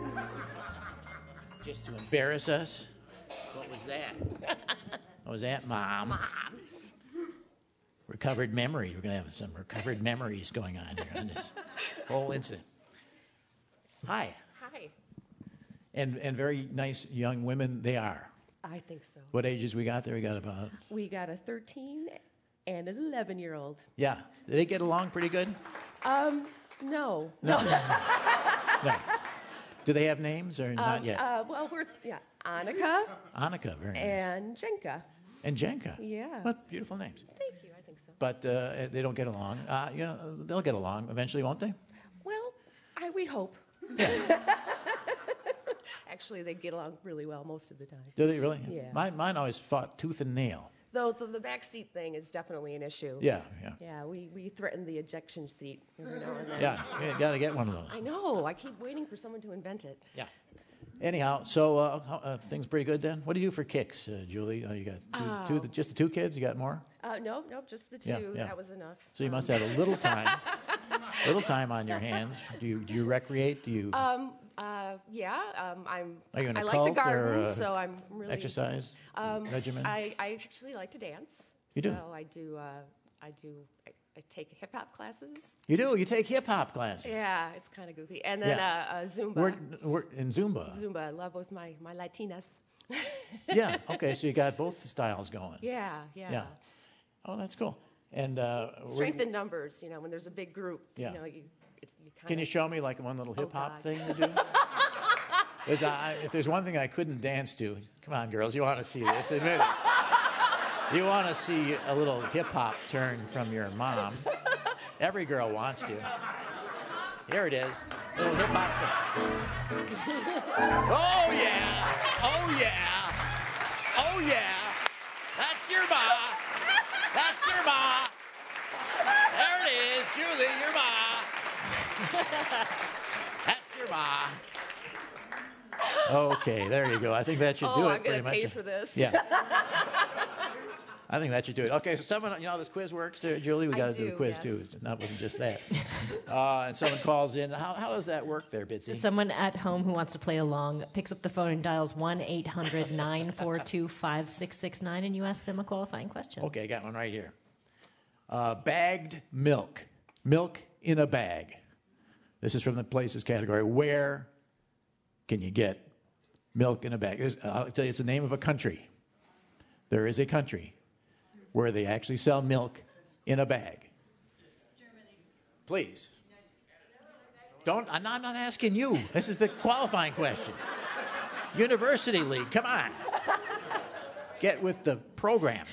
just to embarrass us. What was that? What was that, Mom? Mom. Recovered memory. We're going to have some recovered memories going on here on this whole incident. Hi. Hi. And very nice young women they are. I think so. What ages we got there? We got about... We got a 13 and an 11-year-old. Yeah. Do they get along pretty good? No. No. Do they have names or not yet? Well, Annika. Annika, very nice. And Jenka. And Jenka. Yeah. What beautiful names. Thank you. I think so. But they don't get along. They'll get along eventually, won't they? Well, we hope. Actually, they get along really well most of the time. Do they really? Yeah. Mine always fought tooth and nail. Though the back seat thing is definitely an issue. Yeah. Yeah, we threaten the ejection seat every now and then. Yeah, you got to get one of those. I know. I keep waiting for someone to invent it. Yeah. Anyhow, so things pretty good then? What do you do for kicks, Julie? You got two, just the two kids? You got more? No, just the two. Yeah. That was enough. So you must have a little time on your hands. Do you recreate? Do you? I Are you in a I like cult to garden, or so I'm really exercise regimen? I actually like to dance. You do? So I take hip hop classes. You do? You take hip hop classes? Yeah, it's kind of goofy. And then Zumba. We're in Zumba. Zumba, I love with my Latinas. Yeah. Okay. So you got both styles going. Yeah. Oh, that's cool. And strength in numbers. When there's a big group. Yeah. You Can you show me like one little hip hop thing to do? If there's one thing I couldn't dance to, come on, girls, you want to see this? Admit it. You want to see a little hip hop turn from your mom? Every girl wants to. Here it is, a little hip hop turn. Oh yeah! Oh yeah! Oh yeah! That's your ma. That's your ma. There it is, Julie, your ma. That's your ma. Okay, there you go. I think that should do it. I'm going to pay for this. Yeah. I think that should do it. Okay, so someone, how this quiz works, Julie? We got to do the quiz, too. That wasn't just that. And someone calls in. How does that work there, Bitsy? Someone at home who wants to play along picks up the phone and dials 1-800-942-5669, and you ask them a qualifying question. Okay, I got one right here. Bagged milk. Milk in a bag. This is from the places category. Where can you get milk in a bag? I'll tell you, it's the name of a country. There is a country where they actually sell milk in a bag. Germany. Please. I'm not asking you. This is the qualifying question. University League, come on. Get with the program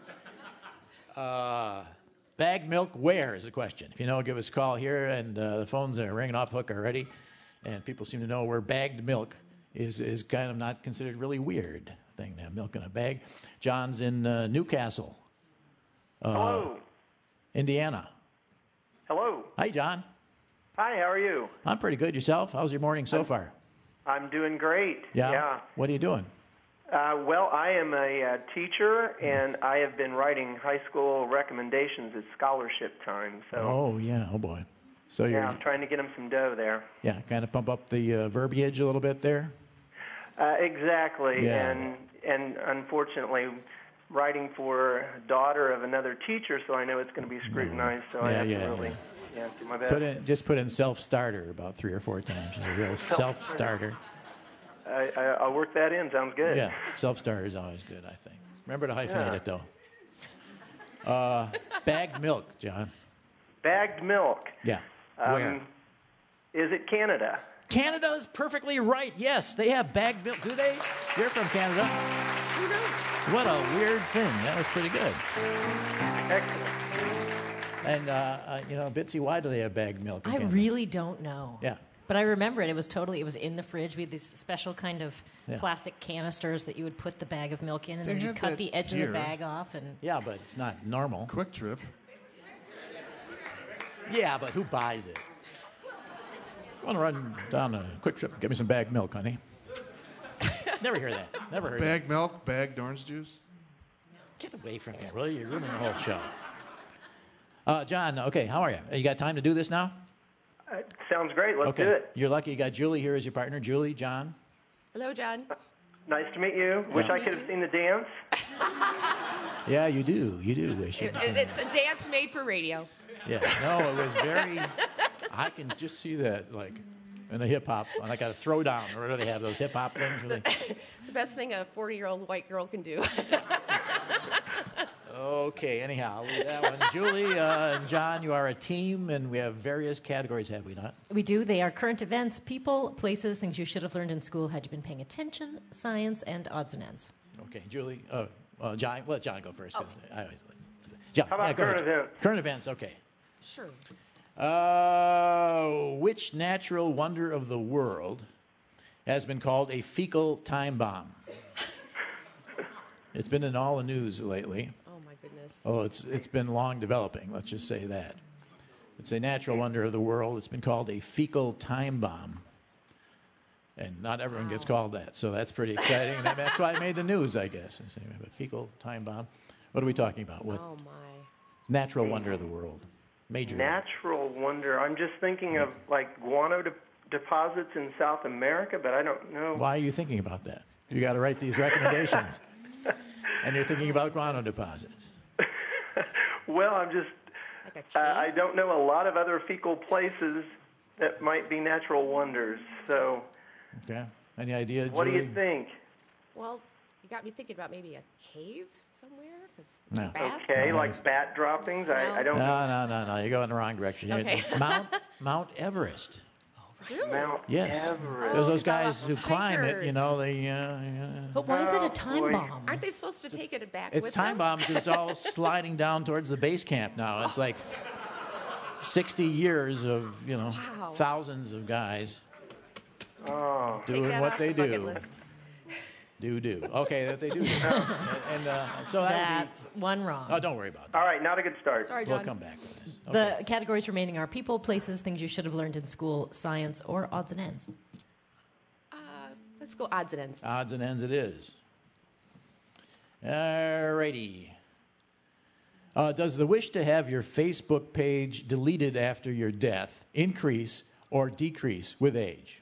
here. Bagged milk where is the question. If you know, give us a call here, and the phones are ringing off the hook already, and people seem to know where bagged milk is kind of not considered really weird thing to have milk in a bag. John's in Newcastle. Hello. Indiana. Hello. Hi, John. Hi, how are you? I'm pretty good. Yourself? How's your morning so far? I'm doing great. Yeah. What are you doing? Well, I am a teacher, and I have been writing high school recommendations at scholarship time. So. Oh, yeah. Oh, boy. So you're... I'm trying to get them some dough there. Yeah, kind of pump up the verbiage a little bit there? Exactly. Yeah. And unfortunately, writing for a daughter of another teacher, so I know it's going to be scrutinized, so I have to really do my best. Just put in self-starter about 3 or 4 times. It's a real self-starter. I'll work that in. Sounds good. Yeah, self-starter is always good, I think. Remember to hyphenate it, though. Bagged milk, John. Bagged milk. Yeah. Where? Is it Canada? Canada is perfectly right. Yes, they have bagged milk. Do they? You're from Canada. Who knows? What a weird thing. That was pretty good. Excellent. And, Bitsy, why do they have bagged milk in I Canada? really don't know. Yeah. But I remember it. It was in the fridge. We had these special kind of Yeah. plastic canisters that you would put the bag of milk in, and They then you have cut that the edge here. of the bag off. And Yeah, but it's not normal. Quick Trip. Yeah, but who buys it? I want to run down a Quick Trip. Get me some bagged milk, honey. Never hear that. Never heard that. Bagged milk, bagged orange juice. Get away from here, will you? You're ruining the whole show. John, okay, how are you? You got time to do this now? Sounds great. Let's Okay. do it. You're lucky you got Julie here as your partner. Julie, John. Hello, John. Nice to meet you. Wish Yeah. I could have seen the dance. Yeah, you do. You do wish you. It's a dance made for radio. Yeah. No, it was very. I can just see that, like, in the hip hop, like a throwdown. Or do they have those hip hop things? Where they... The best thing a 40-year-old white girl can do. Okay, anyhow, I'll leave that one. Julie and John, you are a team, and we have various categories, have we not? we do. They are current events, people, places, things you should have learned in school had you been paying attention, science, and odds and ends. Okay, Julie. John, let John go first. 'Cause I always John, How about yeah, go current ahead. events? Current events, okay. Sure. Which natural wonder of the world has been called a fecal time bomb? It's been in all the news lately. Oh, my goodness. Oh, it's been long developing, let's just say that. It's a natural wonder of the world. It's been called a fecal time bomb. And not everyone gets called that, so that's pretty exciting. And that's why I made the news, I guess. A fecal time bomb. What are we talking about? What? Oh, my. Natural wonder of the world. Major. Natural wonder. I'm just thinking of like guano deposits in South America, but I don't know. Why are you thinking about that? You got to write these recommendations. And you're thinking about guano deposits. Well, I'm just. I don't know a lot of other fecal places that might be natural wonders. So. Okay. Any idea, What do Julie? you think? Well, you got me thinking about maybe a cave somewhere. No. Bats? Okay, like bat droppings. I don't know. No. You're going the wrong direction. Okay. Mount Everest. Really? Mount Yes. Everest. There's those guys who climb it, you know, they... But why is it a time boy. bomb? Aren't they supposed to take it back It's with time them? bomb because it's all sliding down towards the base camp now. It's like 60 years of, Wow. thousands of guys Oh. Take doing that what off they the bucket do. list. Do. Okay, that they do. and so that would That's one wrong. be... Oh, don't worry about that. All right, not a good start. Sorry, We'll John. come back with this. Okay. The categories remaining are people, places, things you should have learned in school, science, or odds and ends. Let's go odds and ends. Odds and ends it is. All righty. Does the wish to have your Facebook page deleted after your death increase or decrease with age?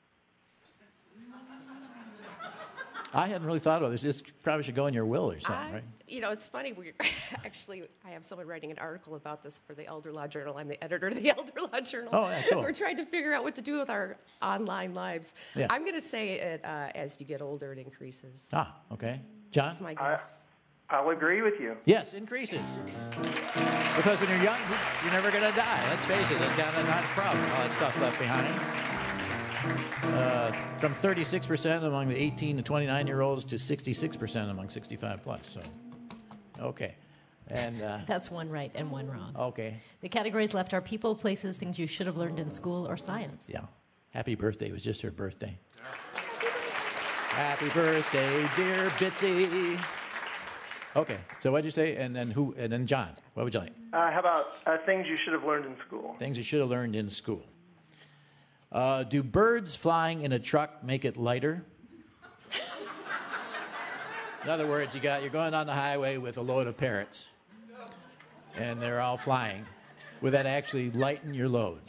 I hadn't really thought about this. This probably should go in your will or something, right? You know, it's funny. I have someone writing an article about this for the Elder Law Journal. I'm the editor of the Elder Law Journal. Oh, yeah, cool. We're trying to figure out what to do with our online lives. Yeah. I'm going to say it as you get older, it increases. Ah, okay. John? That's my guess. I'll agree with you. Yes, increases. Because when you're young, you're never going to die. Let's face it, it's kind of not a problem. All that stuff left behind. From 36% among the 18 to 29-year-olds to 66% among 65 plus. So, okay. And That's one right and one wrong. okay. The categories left are people, places, things you should have learned in school, or science. Yeah. Happy birthday. It was just her birthday. Happy birthday, dear Bitsy. Okay. So what'd you say? And then who? And then John. What would you like? How about things you should have learned in school? Things you should have learned in school. Do birds flying in a truck make it lighter? In other words, you're going on the highway with a load of parrots, and they're all flying. Would that actually lighten your load?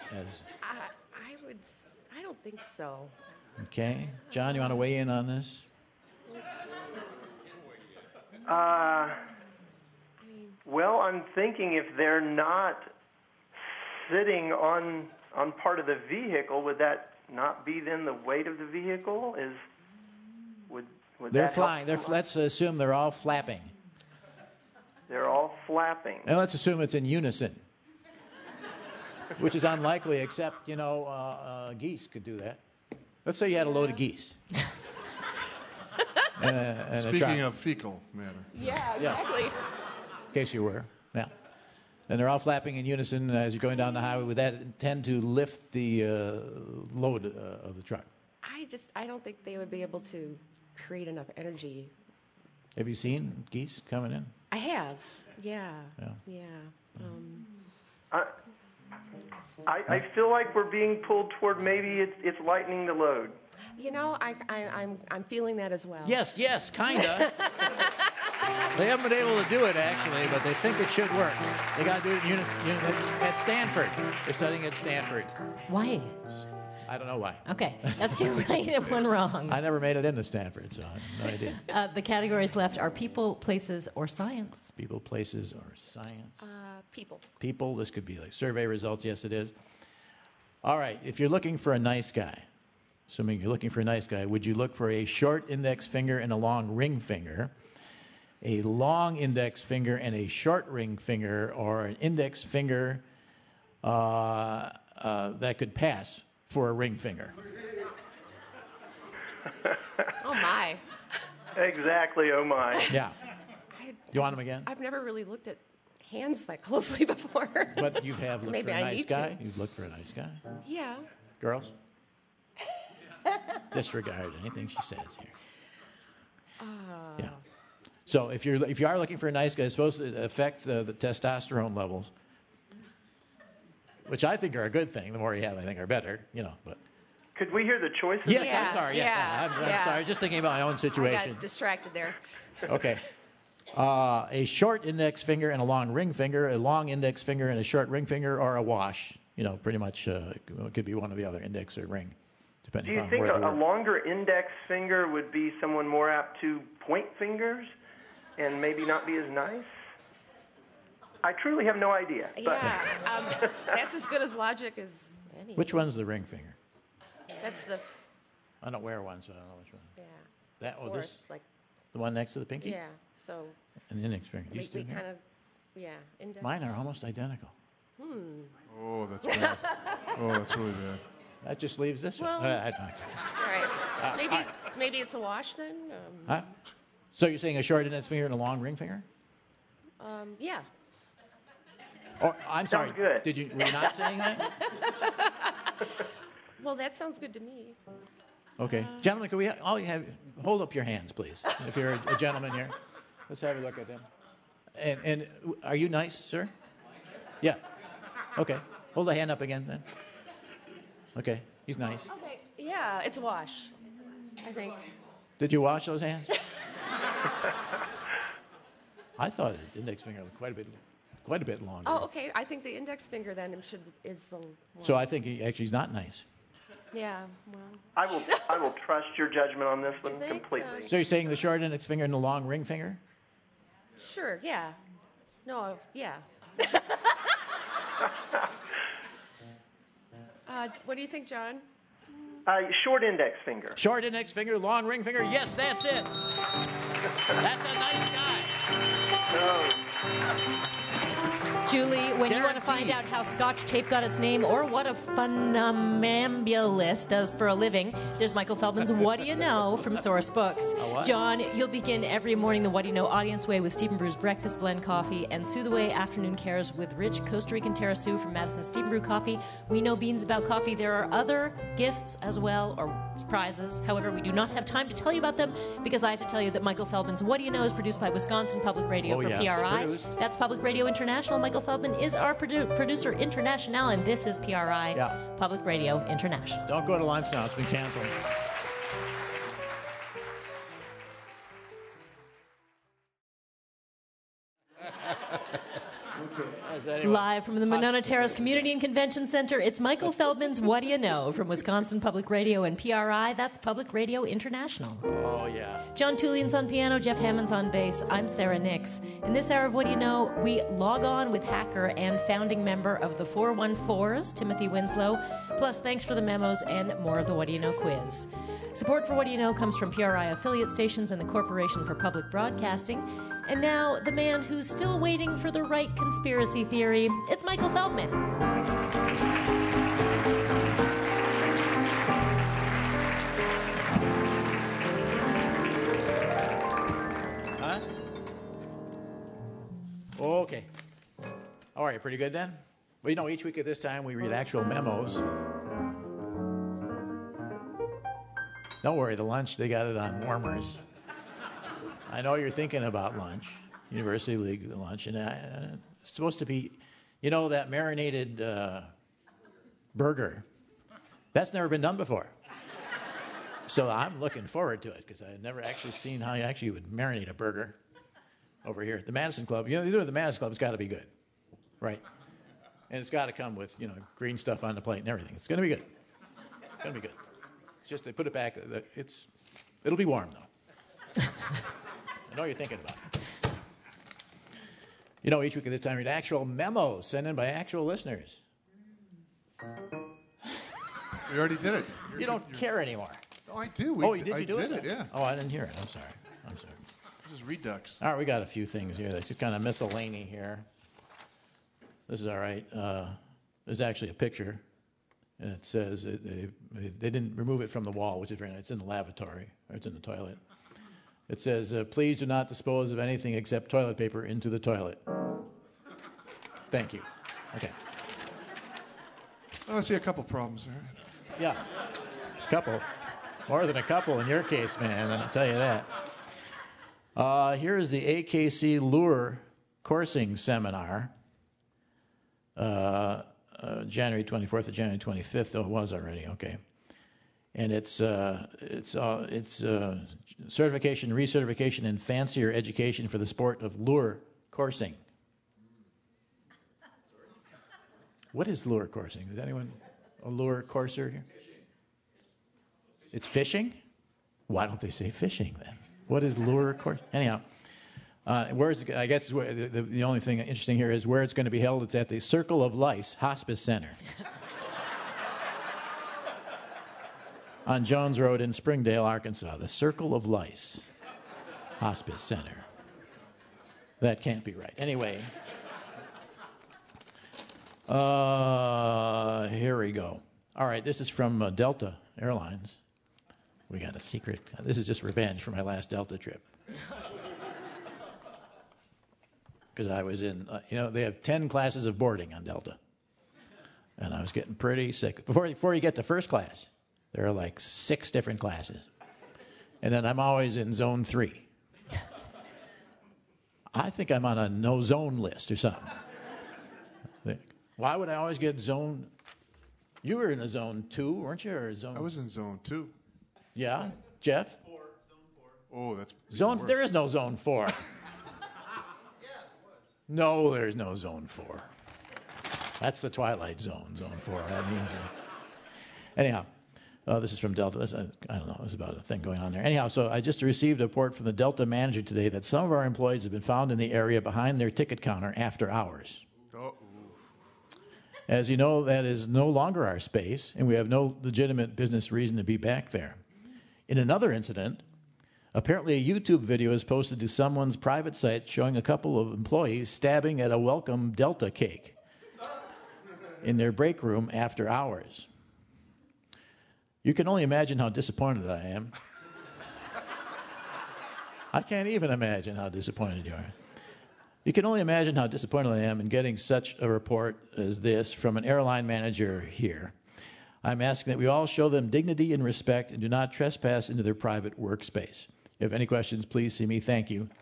I don't think so. Okay, John, you want to weigh in on this? Well, I'm thinking if they're not sitting on part of the vehicle, would that not be then the weight of the vehicle? Would They're that flying. help? Let's assume they're all flapping. They're all flapping. And let's assume it's in unison, which is unlikely, except, geese could do that. Let's say you had a load of geese. and Speaking of fecal matter. Yeah, exactly. In case you were, yeah. And they're all flapping in unison as you're going down the highway. Would that tend to lift the load of the truck? I don't think they would be able to create enough energy. Have you seen geese coming in? I have, yeah. I feel like we're being pulled toward maybe it's lightening the load. I'm feeling that as well. Yes, kinda. They haven't been able to do it actually, but they think it should work. They got to do it at Stanford. They're studying at Stanford. Why? I don't know why. Okay, that's too right and one wrong. I never made it into Stanford, so I have no idea. The categories left are people, places, or science. People, places, or science. People. People. This could be like survey results. Yes, it is. All right. If you're looking for a nice guy, assuming you're looking for a nice guy, would you look for a short index finger and a long ring finger, a long index finger and a short ring finger, or an index finger that could pass for a ring finger? Oh, my. Exactly, oh, my. Yeah. You want them again? I've never really looked at hands that closely before. But you have looked Maybe for a I nice need guy? to. You've looked for a nice guy? Yeah. Girls? Disregard anything she says here. Yeah. So if you are looking for a nice guy, it's supposed to affect the testosterone levels, which I think are a good thing. The more you have, I think, are better. But could we hear the choices? yes, I'm sorry. Yes, I'm sorry. Just thinking about my own situation. I got distracted there. Okay. A short index finger and a long ring finger, a long index finger and a short ring finger, or a wash. Pretty much it could be one or the other, index or ring, depending Do you on think where a longer index finger would be someone more apt to point fingers and maybe not be as nice? I truly have no idea. Yeah, that's as good as logic as any. Which one's the ring finger? That's the... I don't wear one, so I don't know which one. Yeah. That Fourth, this, the one next to the pinky? Yeah, so... An index finger. We kind of, index. Mine are almost identical. Oh, that's bad. Oh, that's really bad. That just leaves this Well, one. all right. Maybe it's a wash then? Huh? So you're saying a short index finger and a long ring finger? Yeah. Or, I'm sorry. Sounds good. Were you not saying that? Well, that sounds good to me. Okay. Gentlemen, can we hold up your hands, please, if you're a gentleman here. Let's have a look at them. And are you nice, sir? Yeah. Okay. Hold the hand up again, then. Okay. He's nice. Okay, yeah, it's a wash, I think. Did you wash those hands? I thought the index finger was quite a bit longer. Oh, okay. I think the index finger then is the one. So I think he's not nice. Yeah, well. I will trust your judgment on this one completely. So you're saying the short index finger and the long ring finger? Sure, yeah. No, yeah. What do you think, John? Short index finger. Short index finger, long ring finger. Yes, that's it. That's a nice guy. Julie, when you want to find out how Scotch tape got its name or what a funambulist does for a living, there's Michael Feldman's What Do You Know from Source Books. John, you'll begin every morning the What Do You Know Audience Way with Stephen Brew's Breakfast Blend Coffee and Soothe Away Afternoon Cares with rich Costa Rican Terrasu from Madison Stephen Brew Coffee. We know beans about coffee. There are other gifts as well, or prizes. However, we do not have time to tell you about them because I have to tell you that Michael Feldman's What Do You Know is produced by Wisconsin Public Radio for PRI. That's Public Radio International. Michael Feldman is our producer international, and this is PRI, Public Radio International. Don't go to lunch now. It's been canceled. Live from the Monona Terrace Community and Convention Center, it's Michael Feldman's What Do You Know from Wisconsin Public Radio and PRI. That's Public Radio International. Oh, yeah. John Tulian's on piano, Jeff Hammond's on bass. I'm Sarah Nix. In this hour of What Do You Know, we log on with hacker and founding member of the 414s, Timothy Winslow. Plus, thanks for the memos and more of the What Do You Know quiz. Support for What Do You Know comes from PRI affiliate stations and the Corporation for Public Broadcasting. And now, the man who's still waiting for the right conspiracy theory. It's Michael Feldman. Huh? Okay. All right, pretty good then? Well, you know, each week at this time we read actual memos. Don't worry, the lunch, they got it on warmers. I know you're thinking about lunch, University League lunch, and it's supposed to be, you know, that marinated burger. That's never been done before. So I'm looking forward to it because I've never actually seen how you actually would marinate a burger over here at the Madison Club. You know, you do it at the Madison Club, it's got to be good, right? And it's got to come with, you know, green stuff on the plate and everything. It's going to be good. It's going to be good. It's just they put it back. It'll be warm though. I know you're thinking about it. You know, each week at this time, we read actual memos sent in by actual listeners. We already did it. You don't care anymore. Oh, I do. Did you do it? Yeah. Oh, I didn't hear it. I'm sorry. This is Redux. All right, we got a few things here that's just kind of miscellany here. This is all right. There's actually a picture, and it says they didn't remove it from the wall, which is very nice. It's in the lavatory, or it's in the toilet. It says, please do not dispose of anything except toilet paper into the toilet. Thank you. Okay. Oh, I see a couple problems there. Yeah. Couple. More than a couple in your case, man, I'll tell you that. Here is the AKC Lure Coursing Seminar. January 24th to January 25th. Oh, it was already, okay. And it's certification, recertification, and fancier education for the sport of lure coursing. What is lure coursing? Is anyone a lure courser here? It's fishing? Why don't they say fishing then? What is lure coursing? Anyhow, I guess the only thing interesting here is where it's going to be held. It's at the Circle of Lice Hospice Center on Jones Road in Springdale, Arkansas. The Circle of Lice Hospice Center. That can't be right. Anyway, here we go. All right, this is from Delta Airlines. We got a secret. This is just revenge for my last Delta trip. Because I was in, they have 10 classes of boarding on Delta. And I was getting pretty sick. Before you get to first class, there are like 6 different classes. And then I'm always in zone 3. I think I'm on a no-zone list or something. Why would I always get zone? You were in a zone 2, weren't you? Or zone? I was in zone 2. Yeah? Jeff? Zone 4. Oh, that's zone. There is no zone 4. No, there's no zone 4. That's the Twilight Zone, zone 4. That means. Anyhow, this is from Delta. I don't know. It's about a thing going on there. Anyhow, so I just received a report from the Delta manager today that some of our employees have been found in the area behind their ticket counter after hours. As you know, that is no longer our space, and we have no legitimate business reason to be back there. In another incident, apparently a YouTube video is posted to someone's private site showing a couple of employees stabbing at a welcome Delta cake in their break room after hours. You can only imagine how disappointed I am. I can't even imagine how disappointed you are. You can only imagine how disappointed I am in getting such a report as this from an airline manager here. I'm asking that we all show them dignity and respect and do not trespass into their private workspace. If you have any questions, please see me. Thank you.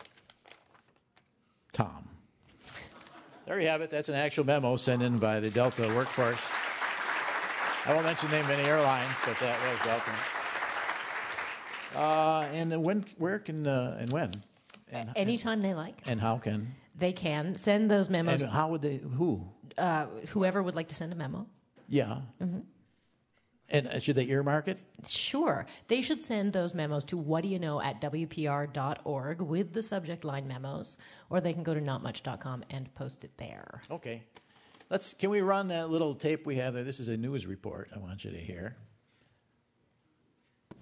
Tom. There you have it. That's an actual memo sent in by the Delta workforce. I won't mention the name of any airlines, but that was Delta. And when, where can, and when? And, anytime they like. And how can? They can send those memos. And how would they, who? Whoever would like to send a memo. Yeah. Mm-hmm. And should they earmark it? Sure. They should send those memos to whatdoyouknow@wpr.org with the subject line memos, or they can go to notmuch.com and post it there. Okay. Can we run that little tape we have there? This is a news report I want you to hear.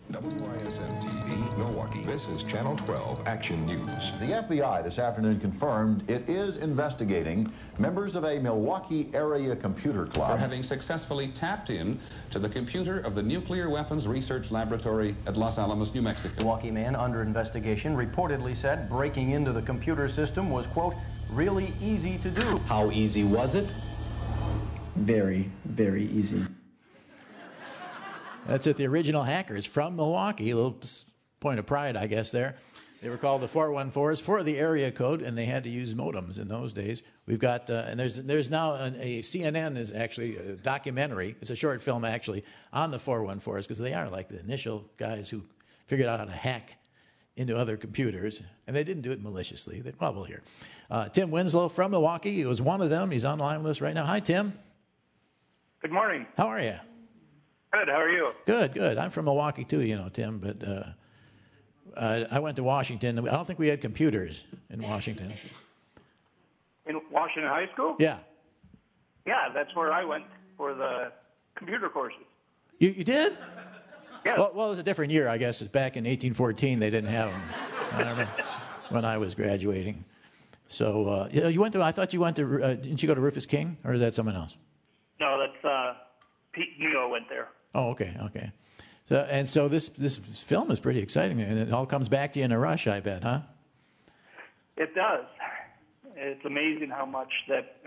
WISN-TV, Milwaukee. This is Channel 12 Action News. The FBI this afternoon confirmed it is investigating members of a Milwaukee area computer club for having successfully tapped in to the computer of the Nuclear Weapons Research Laboratory at Los Alamos, New Mexico. Milwaukee man under investigation reportedly said breaking into the computer system was, quote, really easy to do. How easy was it? Very, very easy. That's it. The original hackers from Milwaukee. A little point of pride, I guess, there. They were called the 414s for the area code, and they had to use modems in those days. We've got, and there's now a CNN is actually a documentary. It's a short film, actually, on the 414s, because they are like the initial guys who figured out how to hack into other computers, and they didn't do it maliciously. Well, we'll hear. Tim Winslow from Milwaukee. He was one of them. He's online with us right now. Hi, Tim. Good morning. How are you? Good. How are you? Good, good. I'm from Milwaukee, too, you know, Tim, but I went to Washington. I don't think we had computers in Washington. In Washington High School? Yeah. Yeah, that's where I went for the computer courses. You did? Yeah. Well, it was a different year, I guess. Back in 1814, they didn't have them. I remember when I was graduating. So you went to, I thought you went to, didn't you go to Rufus King, or is that someone else? No, that's Pete Neo went there. Oh, okay. So this film is pretty exciting, and it all comes back to you in a rush, I bet, huh? It does. It's amazing how much that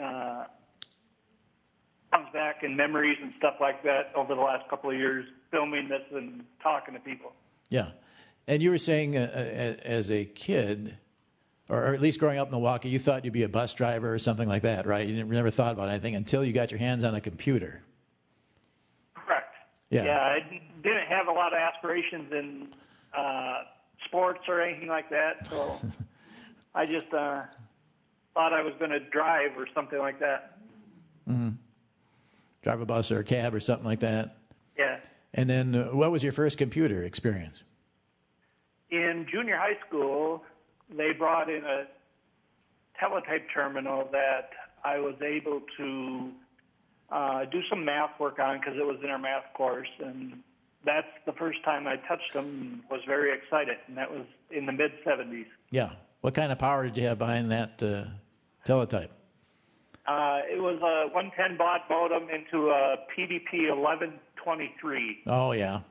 comes back in memories and stuff like that over the last couple of years, filming this and talking to people. Yeah. And you were saying as a kid, or at least growing up in Milwaukee, you thought you'd be a bus driver or something like that, right? You never thought about anything until you got your hands on a computer. Correct. Yeah. I didn't have a lot of aspirations in sports or anything like that, so I just thought I was going to drive or something like that. Mm-hmm. Drive a bus or a cab or something like that. Yeah. And then what was your first computer experience? In junior high school, they brought in a teletype terminal that I was able to do some math work on because it was in our math course, and that's the first time I touched them and was very excited, and that was in the mid-'70s. Yeah. What kind of power did you have behind that teletype? It was a 110 baud modem into a PDP 1123. Oh, yeah.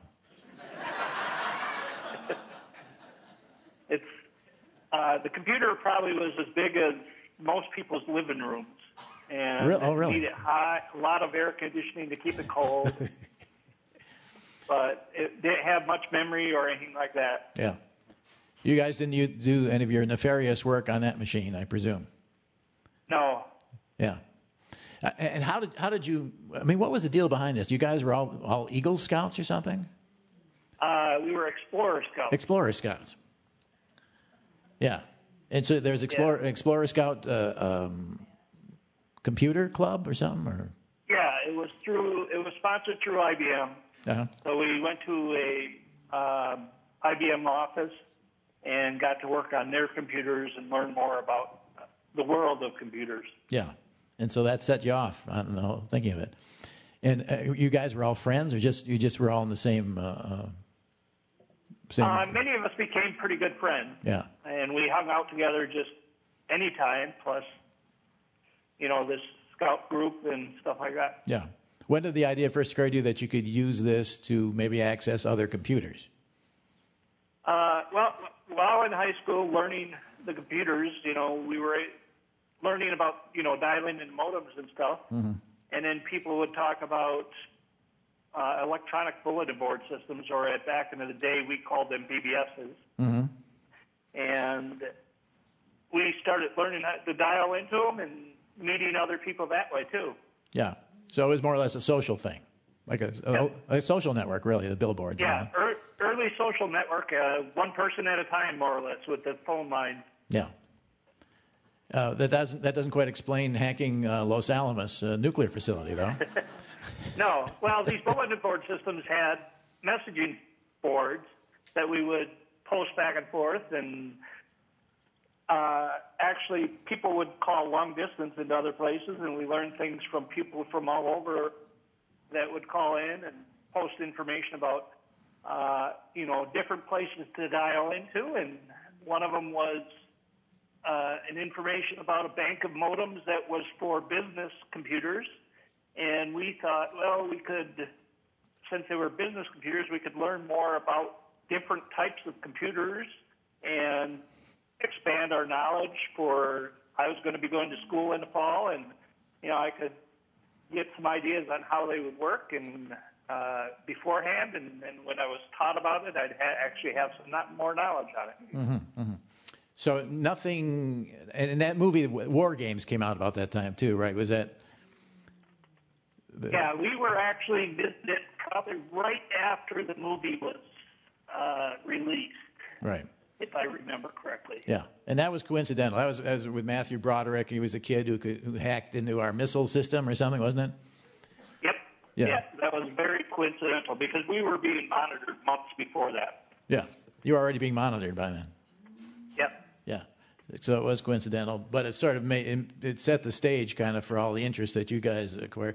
It's the computer probably was as big as most people's living rooms, and really? It needed a lot of air conditioning to keep it cold. But it didn't have much memory or anything like that. Yeah. You guys didn't do any of your nefarious work on that machine, I presume? No. Yeah. And how did you? I mean, what was the deal behind this? You guys were all Eagle Scouts or something? We were Explorer Scouts. Explorer Scouts. Yeah. And so there's Explorer Scout computer club or something, or? Yeah, it was sponsored through IBM. Uh-huh. So we went to a IBM office and got to work on their computers and learn more about the world of computers. Yeah. And so that set you off, I don't know, thinking of it. And you guys were all friends, or you just were all in the same? Many of us became pretty good friends. Yeah. And we hung out together just any time, plus, this scout group and stuff like that. Yeah. When did the idea first occur to you that you could use this to maybe access other computers? Well, while in high school learning the computers, we were learning about, dialing in modems and stuff. Mm-hmm. And then people would talk about electronic bulletin board systems, or back in the day, we called them BBSs. Mm-hmm. And we started learning how to dial into them and meeting other people that way, too. Yeah. So it was more or less a social thing, like a social network, really, the billboards. Yeah, early social network, one person at a time, more or less, with the phone line. Yeah. That doesn't quite explain hacking Los Alamos nuclear facility, though. No. Well, these bulletin board systems had messaging boards that we would post back and forth, and actually people would call long distance into other places, and we learned things from people from all over that would call in and post information about different places to dial into, and one of them was an information about a bank of modems that was for business computers. And we thought, well, we could, since they were business computers, we could learn more about different types of computers and expand our knowledge I was going to be going to school in the fall, and, I could get some ideas on how they would work and beforehand, and when I was taught about it, I'd actually have some more knowledge on it. Mm-hmm, mm-hmm. So nothing, and that movie, War Games, came out about that time too, right? Was that? Yeah, we were actually visited probably right after the movie was released. Right. If I remember correctly. Yeah, and that was coincidental. That was with Matthew Broderick. He was a kid who hacked into our missile system or something, wasn't it? Yep. Yeah. That was very coincidental because we were being monitored months before that. Yeah, you were already being monitored by then. Yep. Yeah, so it was coincidental, but it sort of it set the stage kind of for all the interest that you guys acquired.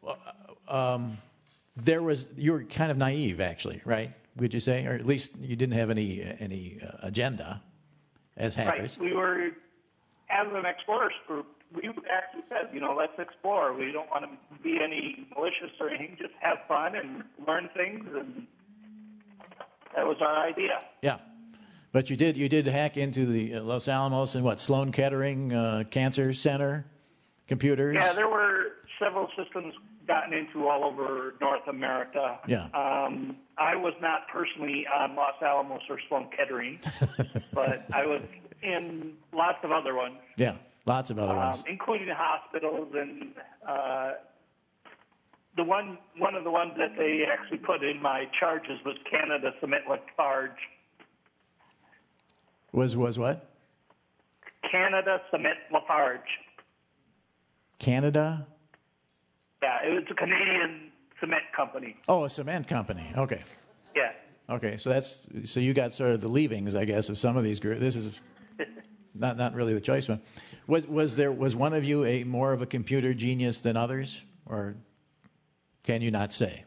You were kind of naive, actually, right? Would you say, or at least you didn't have any agenda as hackers? Right. We were, as an explorers group, we actually said, let's explore. We don't want to be any malicious or anything. Just have fun and learn things, and that was our idea. Yeah, but you did hack into the Los Alamos and Sloan Kettering Cancer Center computers. Yeah, there were several systems gotten into all over North America. Yeah. I was not personally on Los Alamos or Sloan Kettering, but I was in lots of other ones. Yeah, lots of other ones, including hospitals, and one of the ones that they actually put in my charges was Canada Cement Lafarge. Was what? Canada Cement Lafarge. Canada? Yeah, it was a Canadian cement company. Oh, a cement company. Okay. Yeah. Okay, so you got sort of the leavings, I guess, of some of these groups. This is not really the choice one. Was one of you more of a computer genius than others, or can you not say?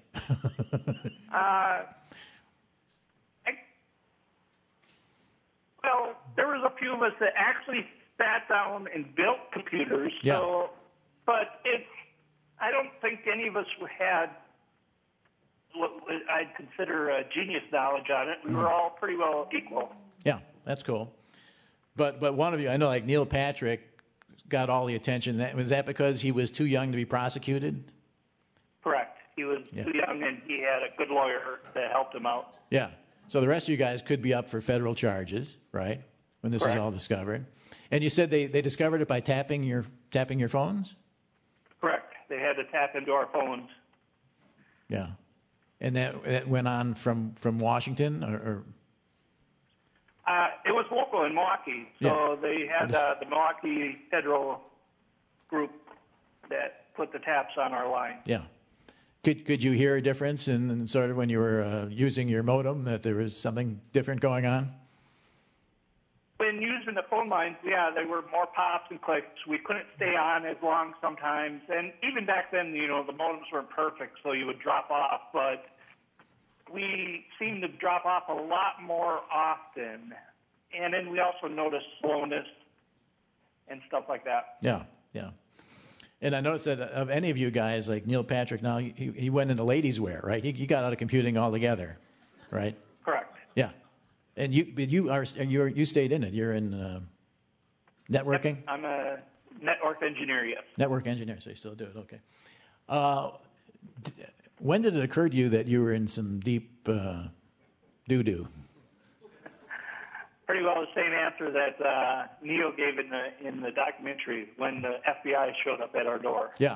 Well, there was a few of us that actually sat down and built computers. Yeah. So, but I don't think any of us had what I'd consider a genius knowledge on it. We were all pretty well equal. Yeah, that's cool. But one of you, I know, like Neil Patrick, got all the attention. Was that because he was too young to be prosecuted? Correct. He was too young, and he had a good lawyer that helped him out. Yeah. So the rest of you guys could be up for federal charges, right? When this is all discovered. And you said they discovered it by tapping your phones? Correct. They had to tap into our phones. Yeah. And that went on from Washington, or? It was local in Milwaukee. So they had the Milwaukee Federal Group that put the taps on our line. Yeah. Could you hear a difference in sort of when you were using your modem, that there was something different going on? When using the phone lines, yeah, there were more pops and clicks. We couldn't stay on as long sometimes. And even back then, the modems weren't perfect, so you would drop off. But we seemed to drop off a lot more often. And then we also noticed slowness and stuff like that. Yeah, yeah. And I noticed that of any of you guys, like Neil Patrick, now he went into ladies' wear, right? He got out of computing altogether, right? Correct. Yeah. And you stayed in it. You're in networking? Yep, I'm a network engineer, yes. Network engineer, so you still do it, okay. When did it occur to you that you were in some deep doo-doo? Pretty well the same answer that Neil gave in the documentary when the FBI showed up at our door. Yeah.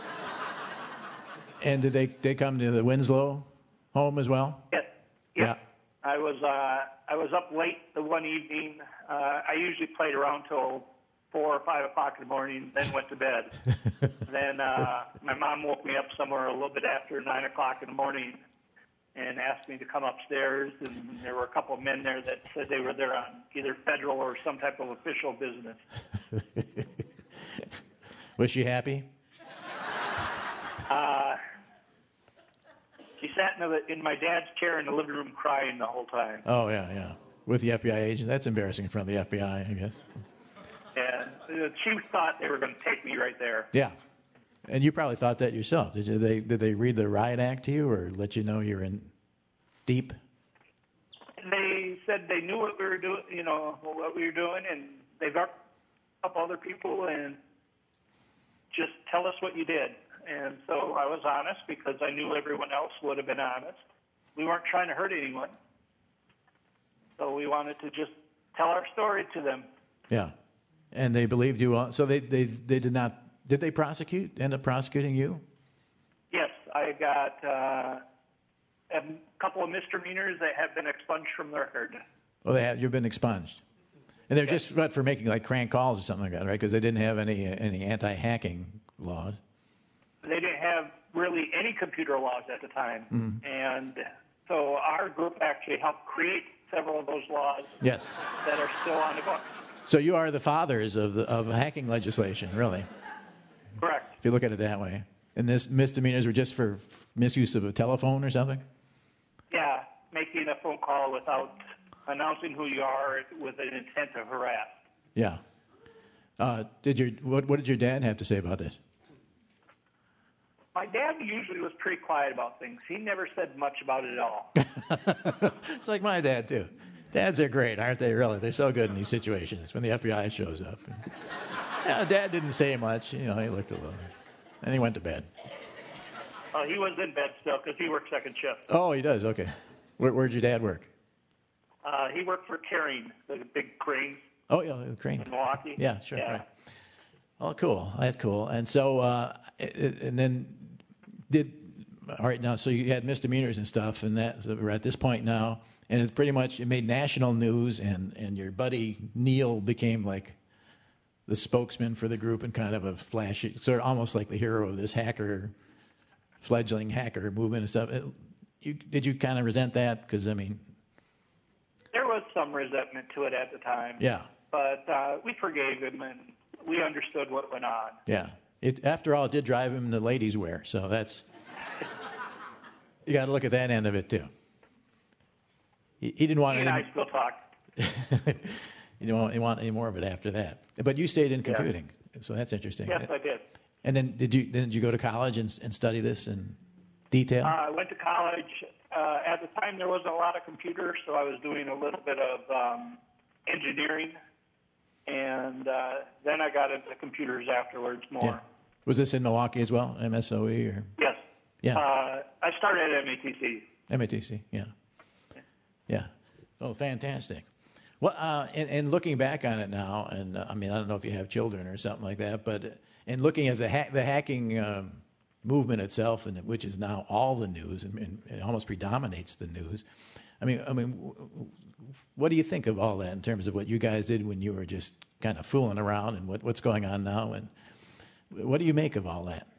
And did they come to the Winslow home as well? Yes. Yeah. I was up late the one evening. I usually played around till 4 or 5 o'clock in the morning, then went to bed. Then my mom woke me up somewhere a little bit after 9 o'clock in the morning and asked me to come upstairs. And there were a couple of men there that said they were there on either federal or some type of official business. Was she happy? She sat in my dad's chair in the living room crying the whole time. Oh, yeah. With the FBI agent. That's embarrassing in front of the FBI, I guess. And she thought they were going to take me right there. Yeah. And you probably thought that yourself. Did they read the riot act to you or let you know you're in deep? They said they knew what we were doing, and they've got a couple other people, and just tell us what you did. And so I was honest because I knew everyone else would have been honest. We weren't trying to hurt anyone. So we wanted to just tell our story to them. Yeah. And they believed you. So they did not. Did they end up prosecuting you? Yes, I got a couple of misdemeanors that have been expunged from the record. Oh, you've been expunged. And they're just for making like crank calls or something like that, right? Because they didn't have any anti-hacking laws. They didn't have really any computer laws at the time. Mm-hmm. And so our group actually helped create several of those laws. Yes. That are still on the books. So you are the fathers of hacking legislation, really. Correct. If you look at it that way. And this misdemeanors were just for misuse of a telephone or something? Yeah, making a phone call without announcing who you are with an intent to harass. Yeah. What did your dad have to say about this? My dad usually was pretty quiet about things. He never said much about it at all. It's like my dad, too. Dads are great, aren't they, really? They're so good in these situations when the FBI shows up. Yeah, Dad didn't say much. He looked a little. And he went to bed. He was in bed still because he worked second shift. Oh, he does? Okay. Where'd your dad work? He worked for Carrying, the big cranes. Oh, yeah, the crane. In Milwaukee. Yeah, sure. Yeah. Right. Oh, cool. That's cool. And so, and then all right, now, so you had misdemeanors and stuff, and so we're at this point now, and it's pretty much, it made national news, and your buddy Neil became like the spokesman for the group and kind of a flashy, sort of almost like the hero of this fledgling hacker movement and stuff. Did you kind of resent that? Because, I mean... There was some resentment to it at the time. Yeah. But we forgave him, and we understood what went on. Yeah. After all, it did drive him to ladies' wear, so that's... You got to look at that end of it, too. He didn't want... He and I still talk. You don't want any more of it after that. But you stayed in computing, so that's interesting. Yes, I did. And then did you go to college and study this in detail? I went to college. At the time, there wasn't a lot of computers, so I was doing a little bit of engineering. And then I got into computers afterwards more. Yeah. Was this in Milwaukee as well, MSOE? Or? Yes. Yeah. I started at MATC. MATC, yeah. Yeah. Oh, fantastic. Well, and looking back on it now, and I mean, I don't know if you have children or something like that, but in looking at the hacking movement itself, and which is now all the news and it almost predominates the news. I mean, what do you think of all that in terms of what you guys did when you were just kind of fooling around, and what's going on now, and what do you make of all that?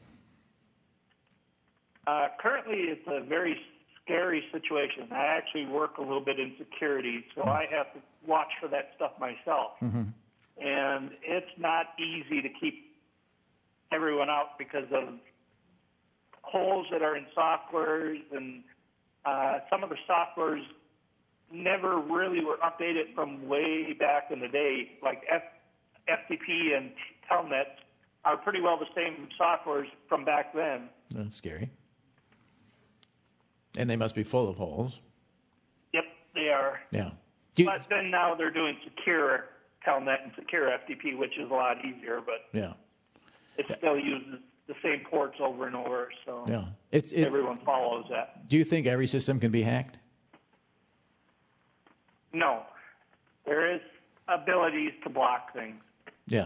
Currently, it's a very scary situation. I actually work a little bit in security, so I have to watch for that stuff myself. Mm-hmm. And it's not easy to keep everyone out because of holes that are in softwares, and some of the softwares never really were updated from way back in the day. Like FTP and Telnet are pretty well the same softwares from back then. That's scary. And they must be full of holes. Yep, they are. Yeah. But then now they're doing secure Telnet and secure FTP, which is a lot easier, but yeah, it still uses the same ports over and over, so yeah. Everyone follows that. Do you think every system can be hacked? No. There is abilities to block things. Yeah.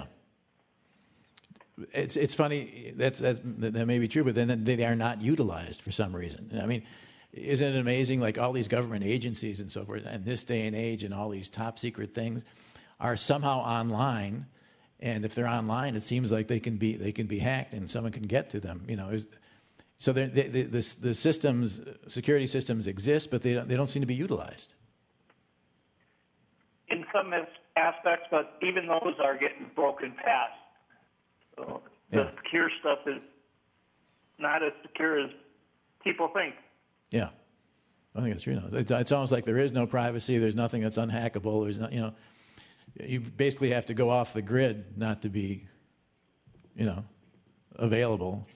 It's funny, that may be true, but then they are not utilized for some reason. I mean, isn't it amazing, like all these government agencies and so forth, and this day and age, and all these top secret things are somehow online, and if they're online, it seems like they can be hacked and someone can get to them. So the systems, security systems exist, but they don't seem to be utilized. In some aspects, but even those are getting broken past. So the secure stuff is not as secure as people think. Yeah. I think it's true. It's almost like there is no privacy. There's nothing that's unhackable. There's not, you basically have to go off the grid not to be, available.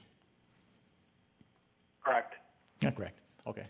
Correct. Not correct. Okay.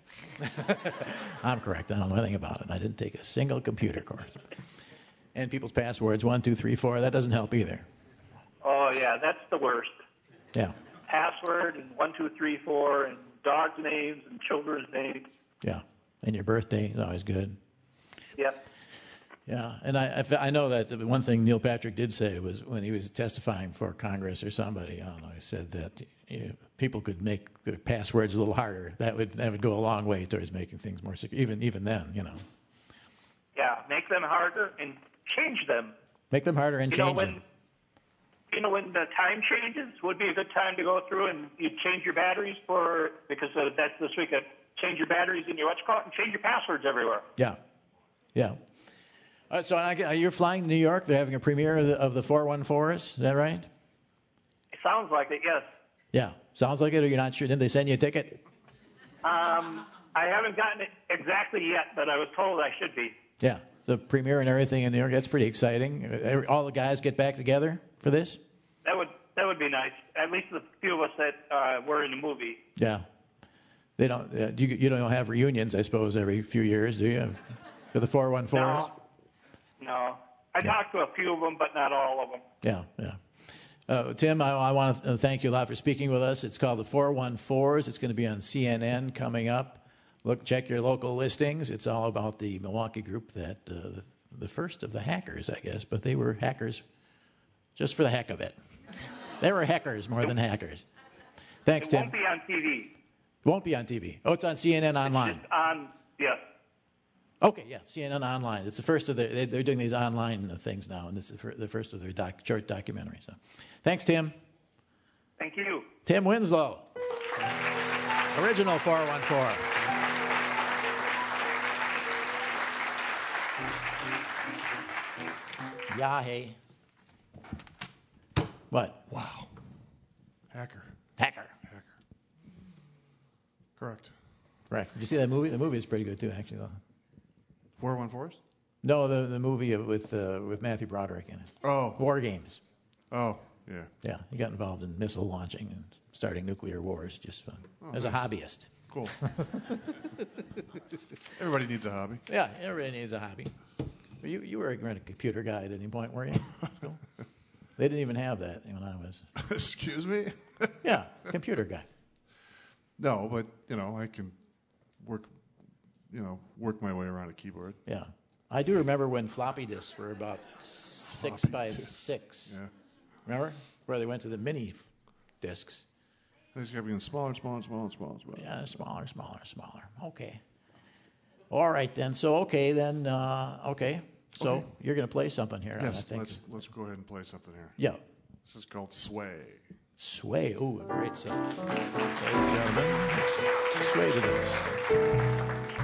I'm correct. I don't know anything about it. I didn't take a single computer course. And people's passwords, 1, 2, 3, 4, that doesn't help either. Oh, yeah, that's the worst. Yeah. Password and 1, 2, 3, 4, and dogs' names and children's names. Yeah. And your birthday is always good. Yep. Yeah, and I know that the one thing Neil Patrick did say was when he was testifying for Congress or somebody, I don't know, he said that people could make their passwords a little harder. That would go a long way towards making things more secure. Even then, Yeah, make them harder and change them. Make them harder and change them. When the time changes, would be a good time to go through and you change your batteries because that's this week. Change your batteries in your and change your passwords everywhere. Yeah, yeah. So you're flying to New York. They're having a premiere of the 414s. Is that right? It sounds like it, yes. Yeah, sounds like it. Or you're not sure? Did they send you a ticket? I haven't gotten it exactly yet, but I was told I should be. Yeah, the premiere and everything in New York. That's pretty exciting. All the guys get back together for this. That would be nice. At least the few of us that were in the movie. Yeah, they don't. You don't have reunions, I suppose, every few years, do you? For the 414s. No. I talked to a few of them, but not all of them. Yeah. Tim, I want to thank you a lot for speaking with us. It's called the 414s. It's going to be on CNN coming up. Check your local listings. It's all about the Milwaukee group that the first of the hackers, I guess, but they were hackers just for the heck of it. They were hackers more than hackers. Thanks, Tim. It won't be on TV. It won't be on TV. Oh, it's on CNN Online. Yes. Okay, yeah, CNN Online. It's the first of they're doing these online things now, and this is the first of their short documentary. So, thanks, Tim. Thank you. Tim Winslow, original 414. Yeah, hey. What? Wow. Hacker. Correct. Did you see that movie? The movie is pretty good too, actually. Though. 414s? No, the movie with Matthew Broderick in it. Oh. War Games. Oh, yeah. Yeah, he got involved in missile launching and starting nuclear wars just as a hobbyist. Cool. Everybody needs a hobby. Yeah, everybody needs a hobby. You were a computer guy at any point, were you? They didn't even have that when I was. Excuse me? Yeah, computer guy. No, but, I can work my way around a keyboard. Yeah. I do remember when floppy disks were about 6 by 6. Yeah. Remember? Where they went to the mini disks. They just kept getting smaller. Yeah, smaller. Okay. All right, then. So, okay, then, okay. So, you're going to play something here, Yes, I think. let's go ahead and play something here. Yeah. This is called Sway. Sway. Ooh, a great song. Ladies and gentlemen, Sway to this.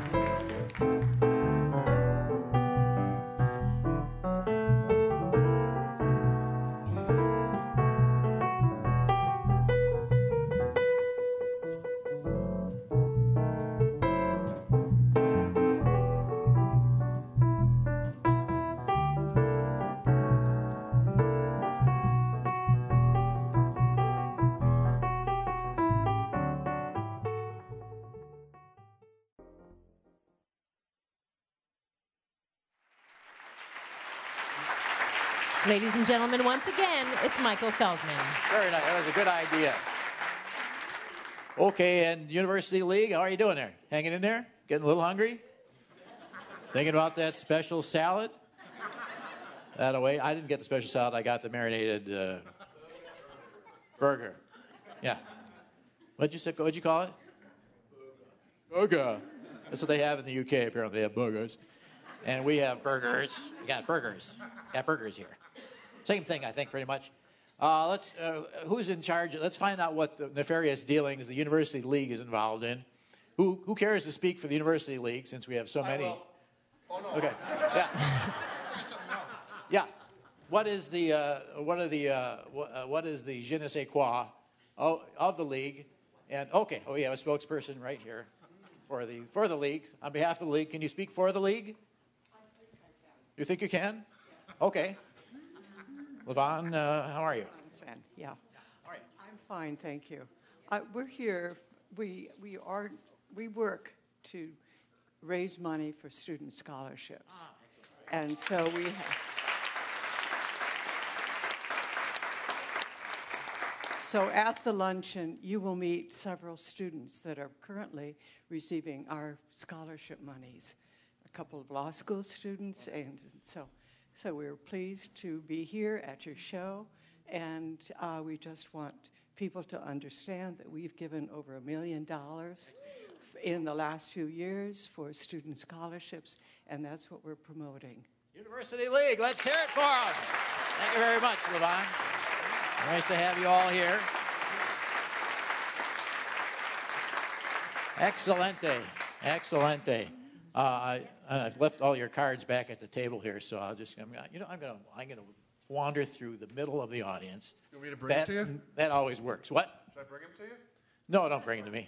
Ladies and gentlemen, once again, it's Michael Feldman. Very nice. That was a good idea. Okay, and University League, how are you doing there? Hanging in there? Getting a little hungry? Thinking about that special salad? That away. I didn't get the special salad. I got the marinated burger. Yeah. What'd you call it? Burger. That's what they have in the UK, apparently. They have burgers. And we have burgers. We got burgers. Got burgers here. Same thing, I think, pretty much. Who's in charge? Let's find out what the nefarious dealings the University League is involved in. Who cares to speak for the University League, since we have so many? Oh, no. Okay. Yeah. Yeah. What is the je ne sais quoi of the league? And okay. Oh, yeah, a spokesperson right here. For the league. On behalf of the league, can you speak for the league? You think you can? Okay. Levon, how are you? Yeah. I'm fine, thank you. We're here. We work to raise money for student scholarships, and so we have. So at the luncheon, you will meet several students that are currently receiving our scholarship monies. A couple of law school students, and so we're pleased to be here at your show, and we just want people to understand that we've given over $1 million in the last few years for student scholarships, and that's what we're promoting. University League, let's hear it for them. Thank you very much, Levon. Nice to have you all here. Excelente, excelente. I've left all your cards back at the table here, so I'm gonna wander through the middle of the audience. You want me to bring it to you? That always works. What? Should I bring him to you? No, don't bring it to me.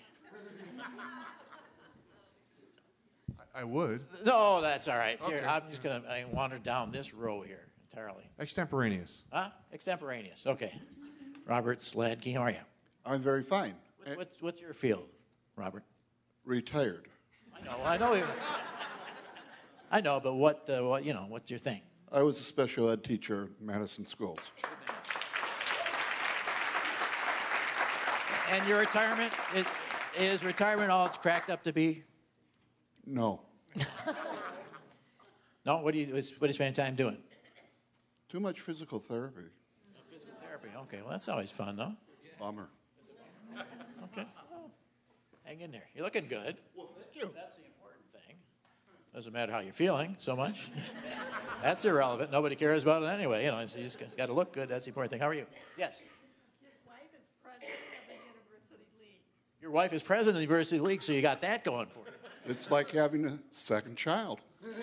I would. No, that's all right. Here, Okay. I'm just gonna wander down this row here entirely. Extemporaneous. Huh? Extemporaneous. Okay. Robert Sladke, how are you? I'm very fine. What's your field, Robert? Retired. I know. I know, but what's your thing? I was a special ed teacher at Madison Schools. And your retirement is retirement all it's cracked up to be? No. No. What do you spend time doing? Too much physical therapy. Physical therapy. Okay. Well, that's always fun, though. Bummer. Okay. Oh, hang in there. You're looking good. Well, thank you. That's the important thing. Doesn't matter how you're feeling so much. That's irrelevant. Nobody cares about it anyway. You just got to look good. That's the important thing. How are you? Yes. His wife is president of the University League. Your wife is president of the University League, so you got that going for you. It's like having a second child.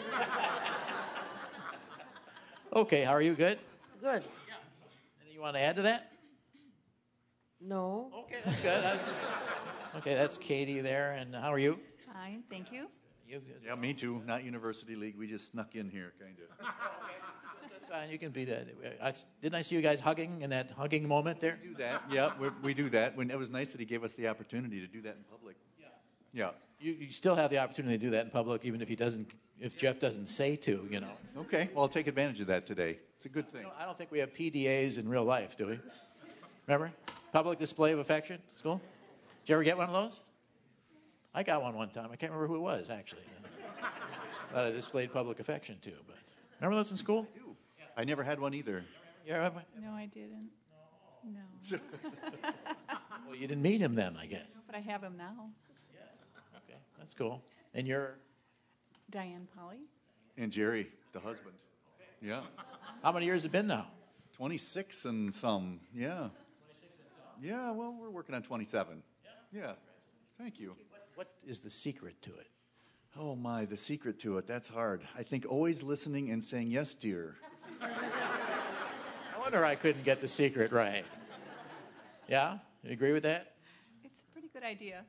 Okay. How are you? Good? Good. Anything you want to add to that? No. Okay, that's good. Okay, that's Katie there. And how are you? Fine, thank you. You good? Yeah, me too. Not University League. We just snuck in here, kind of. That's fine. You can be that. Didn't I see you guys hugging in that hugging moment there? We do that. Yeah, we do that. It was nice that he gave us the opportunity to do that in public. Yeah. You still have the opportunity to do that in public, even if Jeff doesn't say to. Okay. Well, I'll take advantage of that today. It's a good thing. I don't think we have PDAs in real life, do we? Remember? Public display of affection at school? Did you ever get one of those? I got one time. I can't remember who it was, actually. That I displayed public affection to. But remember those in school? I never had one either. You ever have one? No, I didn't. No. Well, you didn't meet him then, I guess. No, but I have him now. Okay, that's cool. And you're? Diane Polly. And Jerry, the husband. Yeah. How many years has it been now? 26 and some, yeah. Yeah, well, we're working on 27. Yeah. Thank you. What is the secret to it? Oh, my, the secret to it, that's hard. I think always listening and saying, yes, dear. I wonder I couldn't get the secret right. Yeah? You agree with that? It's a pretty good idea.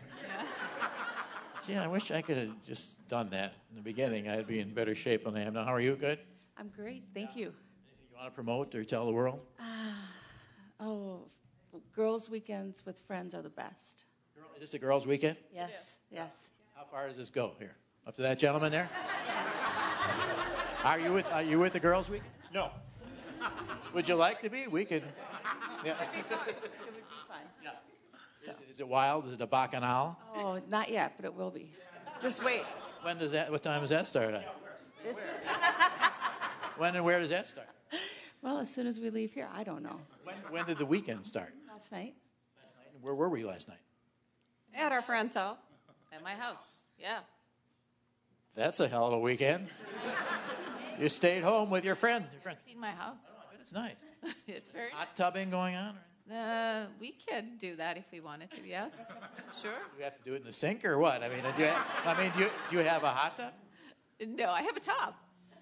See, I wish I could have just done that in the beginning. I'd be in better shape than I am now. How are you? Good? I'm great, thank you. Anything you want to promote or tell the world? Girls' weekends with friends are the best. Is this a girls' weekend? Yes, yes. How far does this go here? Up to that gentleman there? Are you with the girls' weekend? No. Would you like to be? We could. Yeah. It would be fun. Yeah. Is it wild? Is it a bacchanal? Oh, not yet, but it will be. Just wait. What time does that start at? When and where does that start? Well, as soon as we leave here, I don't know. When did the weekend start? Last night. Where were we last night? At our friend's house. At my house. Yeah. That's a hell of a weekend. You stayed home with your friends. Seen my house. It's nice. It's very hot tubbing going on? We could do that if we wanted to, yes. Sure. Do we have to do it in the sink or what? Do you have a hot tub? No, I have a tub.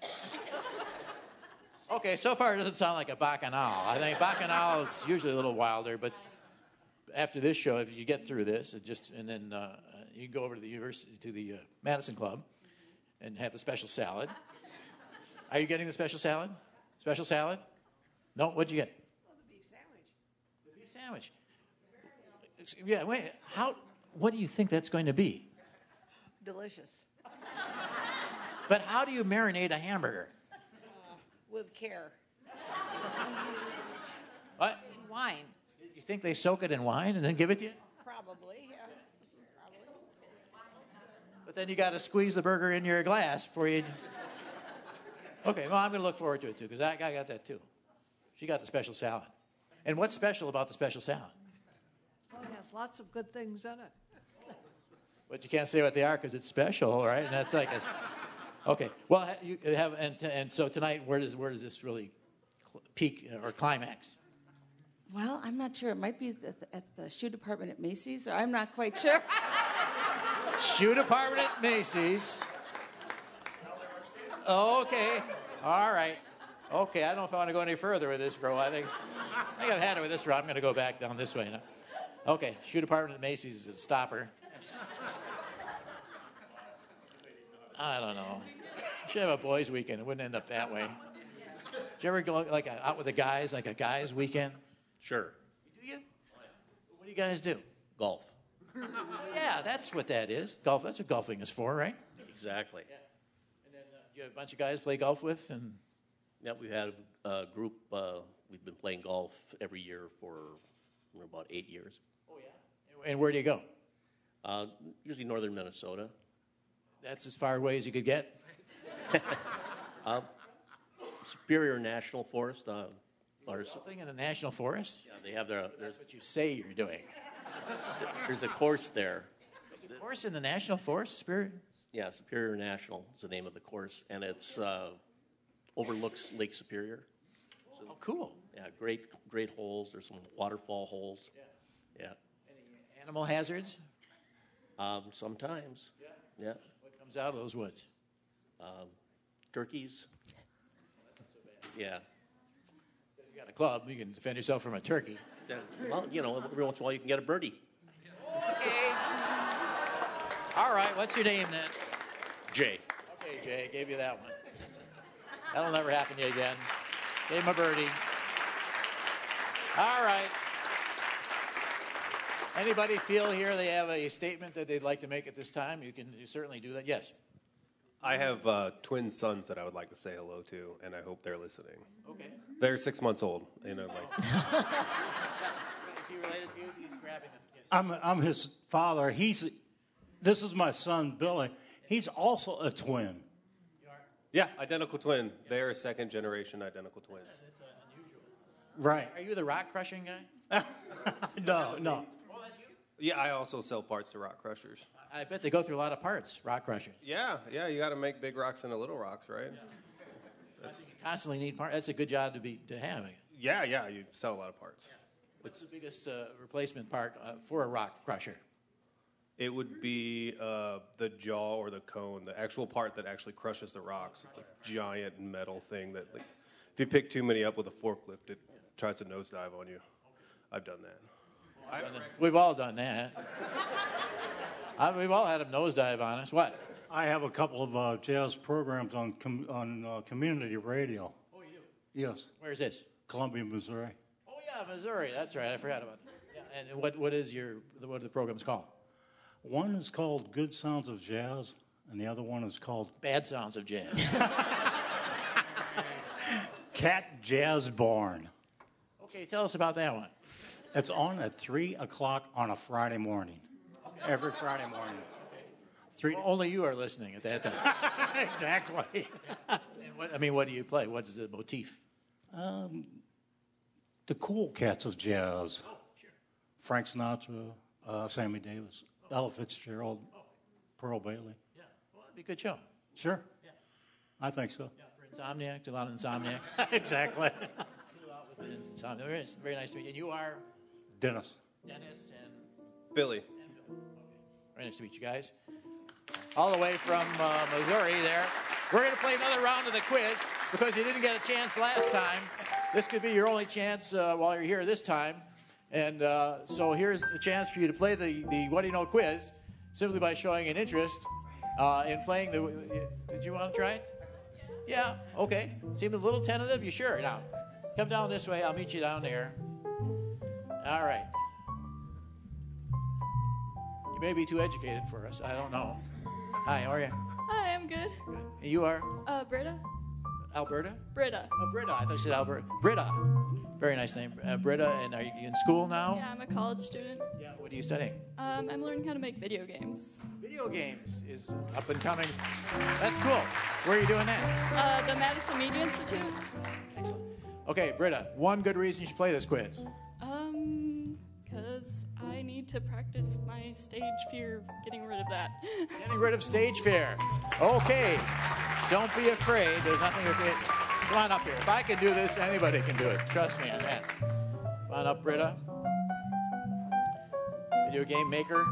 Okay, so far it doesn't sound like a bacchanal. I think bacchanal is usually a little wilder, but after this show, if you get through this, and then You can go over to the university, to the Madison Club, and have the special salad. Are you getting the special salad? Special salad? No? What'd you get? Well, the beef sandwich. The beef sandwich. Yeah, wait. What do you think that's going to be? Delicious. But how do you marinate a hamburger? With care. What? Wine. You think they soak it in wine and then give it to you? Probably, yeah. Probably. But then you got to squeeze the burger in your glass before you... Okay, well, I'm going to look forward to it, too, because that guy got that, too. She got the special salad. And what's special about the special salad? Well, it has lots of good things in it. But you can't say what they are because it's special, right? And that's like a... Okay, well, you have... And so tonight, where does this really peak or climax? Well, I'm not sure. It might be at the shoe department at Macy's, or I'm not quite sure. Shoe department at Macy's. Okay. All right. Okay, I don't know if I want to go any further with this, bro. I think I've had it with this route. I'm going to go back down this way now. Okay, shoe department at Macy's is a stopper. I don't know. Should have a boys' weekend. It wouldn't end up that way. Did you ever go out with the guys, like a guys' weekend? Sure. Do you? What do you guys do? Golf. Yeah, that's what that is. Golf. That's what golfing is for, right? Exactly. Yeah. And then do you have a bunch of guys play golf with? And Yeah, we've had a group. We've been playing golf every year for about 8 years. Oh yeah. And where do you go? Usually northern Minnesota. That's as far away as you could get. Superior National Forest. Golfing in the National Forest? Yeah, they have their. That's what you say you're doing. There's a course there. There's a course in the National Forest, Superior? Yeah, Superior National is the name of the course, and it's overlooks Lake Superior. So, oh, cool. Yeah, great holes. There's some waterfall holes. Yeah. Any animal hazards? Sometimes. Yeah. What comes out of those woods? Turkeys. Yeah. You got a club. You can defend yourself from a turkey. Well, every once in a while you can get a birdie. Okay. All right. What's your name then? Jay. Okay, Jay. Gave you that one. That'll never happen to you again. Gave him a birdie. All right. Anybody feel here they have a statement that they'd like to make at this time? You certainly do that. Yes. I have twin sons that I would like to say hello to, and I hope they're listening. Okay. They're 6 months old. Is he related to you? He's grabbing them. Yes. I'm his father. This is my son, Billy. He's also a twin. You are? Yeah, identical twin. They are second generation identical twins. That's unusual. Right. Are you the rock crushing guy? No. Oh, that's you? Yeah, I also sell parts to rock crushers. I bet they go through a lot of parts, rock crushers. Yeah, you got to make big rocks into little rocks, right? Yeah. You constantly need parts. That's a good job to have. Yeah, you sell a lot of parts. Yeah. What's the biggest replacement part for a rock crusher? It would be the jaw or the cone, the actual part that actually crushes the rocks. It's a giant metal thing that, if you pick too many up with a forklift, it tries to nosedive on you. I've done that. We've all done that. We've all had them nosedive on us. What? I have a couple of jazz programs on community radio. Oh, you do? Yes. Where's this? Columbia, Missouri. Oh yeah, Missouri. That's right. I forgot about that. Yeah. And what are the programs called? One is called Good Sounds of Jazz, and the other one is called Bad Sounds of Jazz. Cat Jazz Barn. Okay, tell us about that one. It's on at 3 o'clock on a Friday morning. Every Friday morning. Well, only you are listening at that time. Exactly. And what do you play? What's the motif? The cool cats of jazz. Oh, sure. Frank Sinatra, Sammy Davis, Ella Fitzgerald, Pearl Bailey. Yeah, well, it'd be a good show. Sure. Yeah. I think so. Yeah, for Insomniac, do a lot of Insomniac. Exactly. Do a lot with Insomniac. Very nice to meet you. And you are? Dennis. Dennis and? Billy. Okay. Very nice to meet you guys. All the way from Missouri there. We're going to play another round of the quiz because you didn't get a chance last time. This could be your only chance while you're here this time. And so here's a chance for you to play the What Do You Know quiz. simply by showing an interest in playing the. Did you want to try it? Yeah. Okay. Seemed a little tentative. You sure? Now, come down this way. I'll meet you down there. All right. You may be too educated for us. I don't know. Hi. How are you? Hi, I'm good. You are? Britta. Alberta? Britta. Oh, Britta. I thought you said Alberta. Britta. Very nice name. Britta, and are you in school now? Yeah, I'm a college student. Yeah, what are you studying? I'm learning how to make video games. Video games is up and coming. That's cool. Where are you doing that? The Madison Media Institute. Okay, Britta, one good reason you should play this quiz. Because I need to practice my stage fear, getting rid of that. Getting rid of stage fear. Okay. Don't be afraid. There's nothing afraid. Come on up here. If I can do this, anybody can do it. Trust me on that. Come on up, Britta. Video game maker.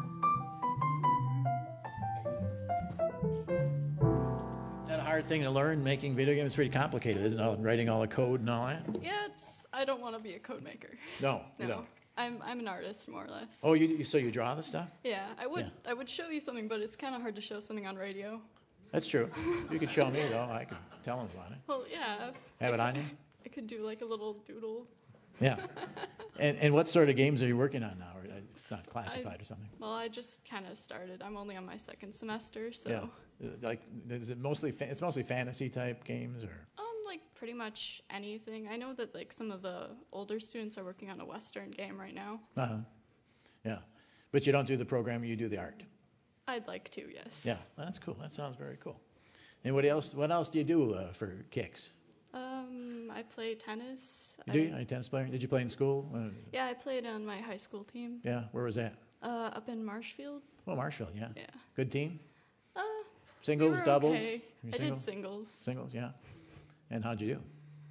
Is that a hard thing to learn, making video games? It's pretty complicated, isn't it? Writing all the code and all that? Yeah, I don't want to be a code maker. No, you don't. I'm an artist, more or less. Oh, so you draw the stuff? Yeah, I would show you something, but it's kind of hard to show something on radio. That's true. You could show me, though. I could tell them about it. Well, yeah. Have it on you? I could do like a little doodle. Yeah. And what sort of games are you working on now? Or it's not classified or something? Well, I just kind of started. I'm only on my second semester, so. Yeah. Like, is it mostly it's mostly fantasy type games, or? Like pretty much anything. I know that like some of the older students are working on a Western game right now. Yeah. But you don't do the programming, you do the art. I'd like to, yes. Yeah, that's cool. That sounds very cool. And what else do you do for kicks? I play tennis. You do? Are you a tennis player? Did you play in school? Yeah, I played on my high school team. Yeah, where was that? Up in Marshfield. Oh, Marshfield, yeah. Yeah. Good team? we Singles, were doubles? Okay. I did singles. Singles, yeah. And how'd you do?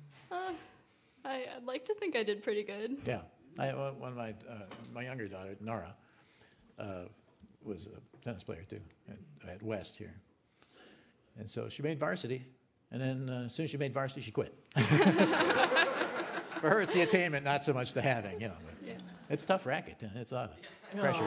I'd like to think I did pretty good. Yeah. One of my younger daughter, Nora, was a tennis player too at West here. And so she made varsity, and then as soon as she made varsity, she quit. For her, it's the attainment, not so much the having, But it's a tough racket. It's a lot of pressure.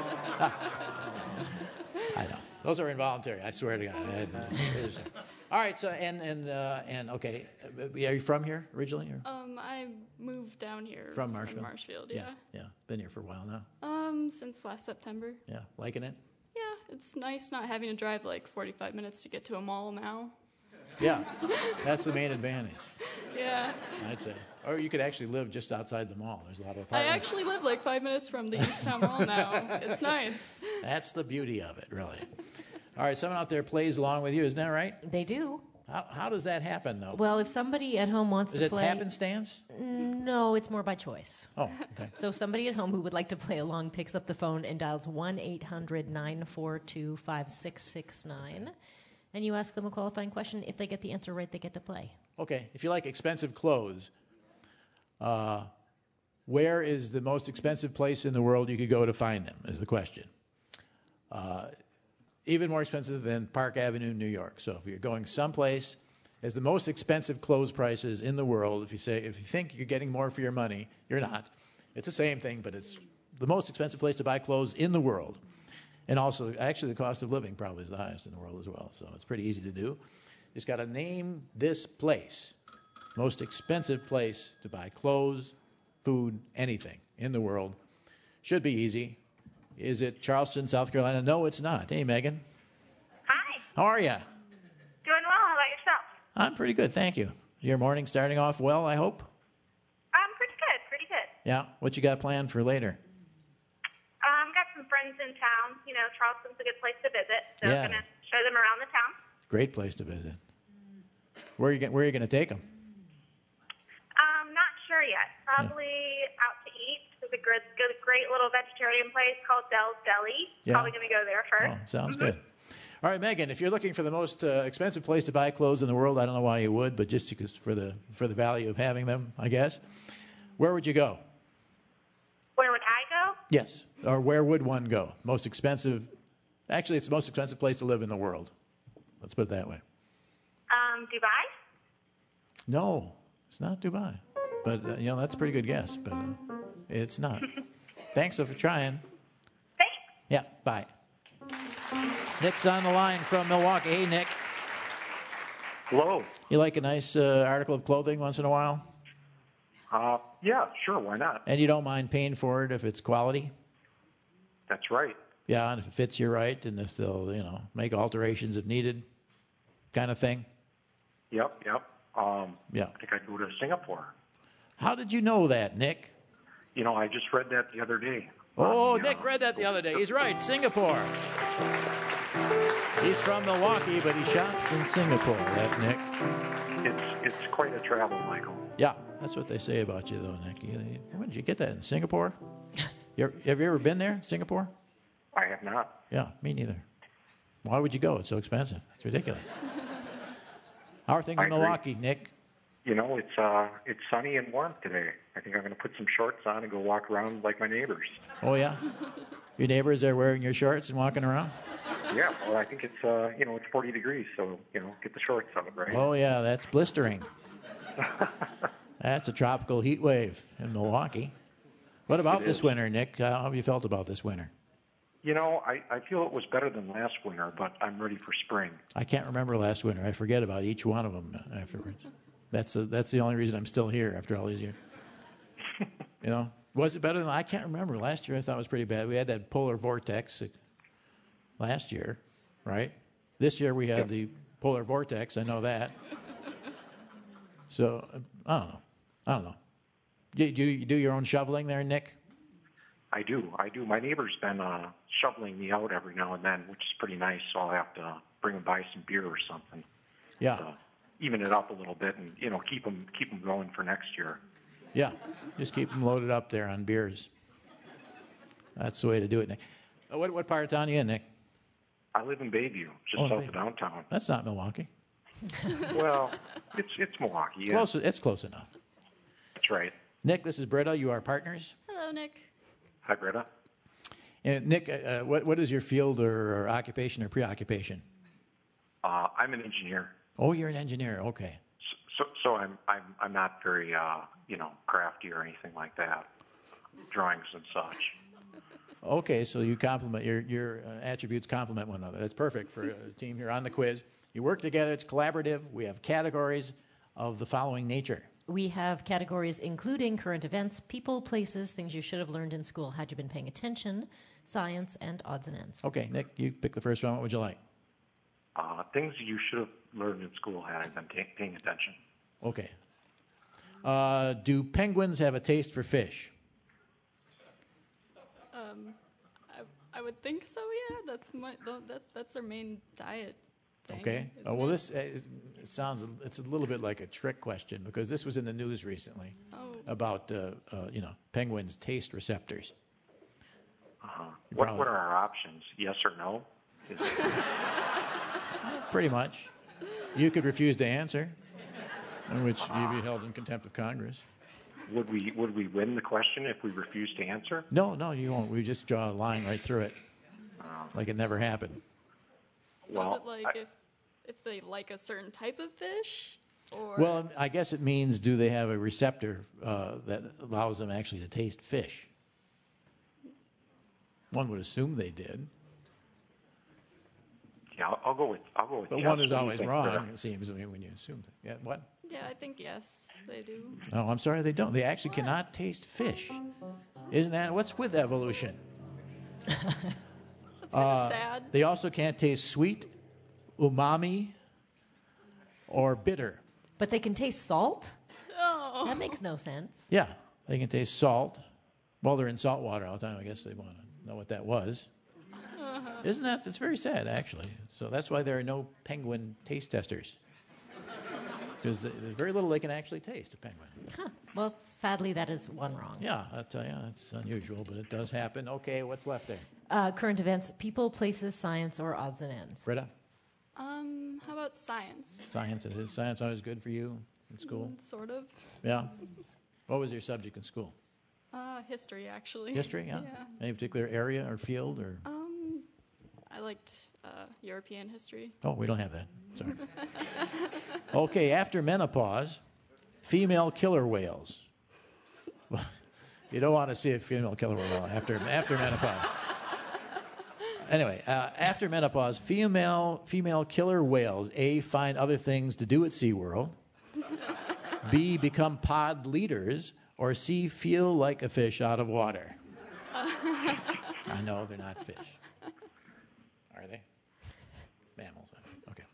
I know. Those are involuntary. I swear to God. All right. So and okay, are you from here originally? Or? I moved down here from Marshfield. Yeah. Been here for a while now. Since last September. Yeah. Liking it? Yeah, it's nice not having to drive like 45 minutes to get to a mall now. Yeah, that's the main advantage. Yeah. I'd say. Or you could actually live just outside the mall. There's a lot of I apartments. actually live like 5 minutes from the East Town Mall now. It's nice. That's the beauty of it, really. All right, someone out there plays along with you, isn't that right? They do. How does that happen, though? Well, if somebody at home wants to play... Is it happenstance? No, it's more by choice. Oh, okay. So somebody at home who would like to play along picks up the phone and dials 1-800-942-5669. And you ask them a qualifying question. If they get the answer right, they get to play. Okay. If you like expensive clothes, where is the most expensive place in the world you could go to find them, is the question. Even more expensive than Park Avenue, New York. So if you're going someplace, as the most expensive clothes prices in the world, if you think you're getting more for your money, you're not. It's the same thing, but it's the most expensive place to buy clothes in the world. And also, actually, the cost of living probably is the highest in the world as well. So it's pretty easy to do. You just got to name this place, most expensive place to buy clothes, food, anything in the world. Should be easy. Is it Charleston, South Carolina? No, it's not. Hey, Megan. Hi. How are you? Doing well. How about yourself? I'm pretty good, thank you. Your morning starting off well, I hope? Pretty good. Pretty good. Yeah. What you got planned for later? Got some friends in town. You know, Charleston's a good place to visit, so Yeah. I'm going to show them around the town. Great place to visit. Where are you going to take them? Not sure yet. Probably out to eat. There's a great little vegetarian place called Dell's Deli. Yeah. Probably going to go there first. Oh, sounds good. All right, Megan, if you're looking for the most expensive place to buy clothes in the world, I don't know why you would, but just because for the value of having them, I guess, where would you go? Where would I go? Yes. Or where would one go? Most expensive. Actually, it's the most expensive place to live in the world. Let's put it that way. Dubai? No, it's not Dubai. But, that's a pretty good guess, but it's not. Thanks for trying. Thanks. Yeah, bye. Nick's on the line from Milwaukee. Hey, Nick. Hello. You like a nice article of clothing once in a while? Yeah, sure. Why not? And you don't mind paying for it if it's quality? That's right. Yeah, and if it fits you right, and if they'll, make alterations if needed, kind of thing? Yep. Yeah. I think I'd go to Singapore. How did you know that, Nick? I just read that the other day. Oh, Nick read that the other day. He's right, Singapore. He's from Milwaukee, but he shops in Singapore, that Nick. It's quite a travel, Michael. Yeah, that's what they say about you, though, Nick. When did you get that, in Singapore? Have you ever been there, Singapore? I have not. Yeah, me neither. Why would you go? It's so expensive. It's ridiculous. How are things in Milwaukee, Nick? It's sunny and warm today. I think I'm going to put some shorts on and go walk around like my neighbors. Oh, yeah? Your neighbors are wearing your shorts and walking around? Yeah, well, I think it's, it's 40 degrees, so, get the shorts on, right? Oh, yeah, that's blistering. That's a tropical heat wave in Milwaukee. What about this winter, Nick? How have you felt about this winter? I feel it was better than last winter, but I'm ready for spring. I can't remember last winter. I forget about each one of them afterwards. That's the only reason I'm still here after all these years. Was it better than... I can't remember. Last year I thought it was pretty bad. We had that polar vortex last year, right? This year we had the polar vortex. I know that. So, I don't know. Do you do your own shoveling there, Nick? I do. My neighbor's been shoveling me out every now and then, which is pretty nice, so I'll have to bring him by some beer or something. Yeah. To even it up a little bit and, keep them going for next year. Yeah, just keep them loaded up there on beers. That's the way to do it, Nick. What part of town are you in, Nick? I live in Bayview, just south of downtown. That's not Milwaukee. Well, it's Milwaukee. Yeah. It's close enough. That's right. Nick, this is Britta. You are partners. Hello, Nick. Hi, Britta. And Nick, what is your field or occupation or preoccupation? I'm an engineer. Oh, you're an engineer. Okay. So I'm not very crafty or anything like that. Drawings and such. Okay, so you complement your attributes complement one another. That's perfect for a team here on the quiz. You work together. It's collaborative. We have categories of the following nature. We have categories including current events, people, places, things you should have learned in school had you been paying attention, science, and odds and ends. Okay, Nick, you pick the first one. What would you like? Things you should have learned in school had I been paying attention. Okay. Do penguins have a taste for fish? I would think so. Yeah, that's their main diet. Okay. Well, this it sounds it's a little bit like a trick question because this was in the news recently about penguins' taste receptors. What are our options? Yes or no? Pretty much. You could refuse to answer, in which you'd be held in contempt of Congress. Would we win the question if we refuse to answer? No, you won't. We just draw a line right through it, like it never happened. So is it like if they like a certain type of fish? Or? Well, I guess it means do they have a receptor that allows them actually to taste fish? One would assume they did. Yeah, I'll go with. But yes. one is always wrong. It seems when you assume that. Yeah, what? Yeah, I think yes, they do. No, I'm sorry, they don't. They actually cannot taste fish. Isn't that what's with evolution? That's kind of sad. They also can't taste sweet, umami, or bitter. But they can taste salt? Oh. That makes no sense. Yeah, they can taste salt. Well, they're in salt water all the time. I guess they want to know what that was. Isn't that? That's very sad, actually. So that's why there are no penguin taste testers. Because there's very little they can actually taste, a penguin. Huh. Well, sadly, that is one wrong. Yeah, I'll tell you, it's unusual, but it does happen. Okay, what's left there? Current events, people, places, science, or odds and ends. Britta? How about science? Science it is. Science always good for you in school? Sort of. Yeah? What was your subject in school? History, actually. History, yeah? Any particular area or field? Or? I liked European history. Oh, we don't have that. Sorry. Okay, after menopause, female killer whales. Well, you don't want to see a female killer whale after menopause. Anyway, after menopause, female killer whales, A, find other things to do at SeaWorld, B, become pod leaders, or C, feel like a fish out of water. I know they're not fish. Are they? Mammals. Okay.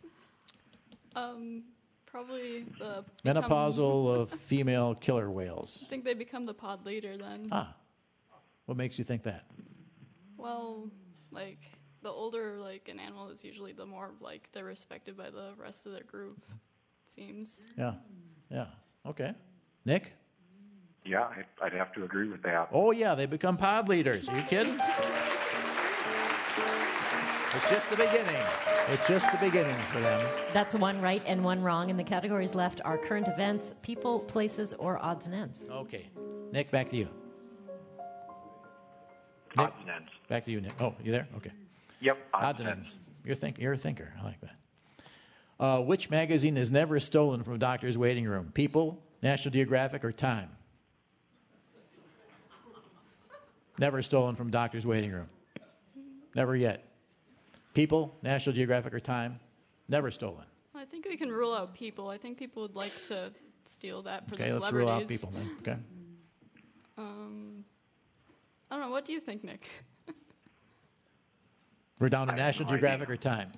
Probably the menopausal female killer whales. I think they become the pod leader then. Ah. What makes you think that? Well, like the older like an animal is, usually the more like they're respected by the rest of their group. It seems. Yeah. Okay. Nick? Yeah, I'd have to agree with that. Oh yeah, they become pod leaders. Are you kidding? It's just the beginning. It's just the beginning for them. That's one right and one wrong, and the categories left are current events, people, places, or odds and ends. Okay. Nick, back to you. Odds and ends. Back to you, Nick. Oh, you there? Okay. Yep. Odds and ends. You're a thinker. I like that. Which magazine is never stolen from a doctor's waiting room? People, National Geographic, or Time? Never stolen from doctor's waiting room. Never yet. People, National Geographic, or Time? Never stolen. I think we can rule out people. I think people would like to steal that for the Okay, let's celebrities. rule out people then. Okay. I don't know. What do you think, Nick? We're down to National Geographic or Time.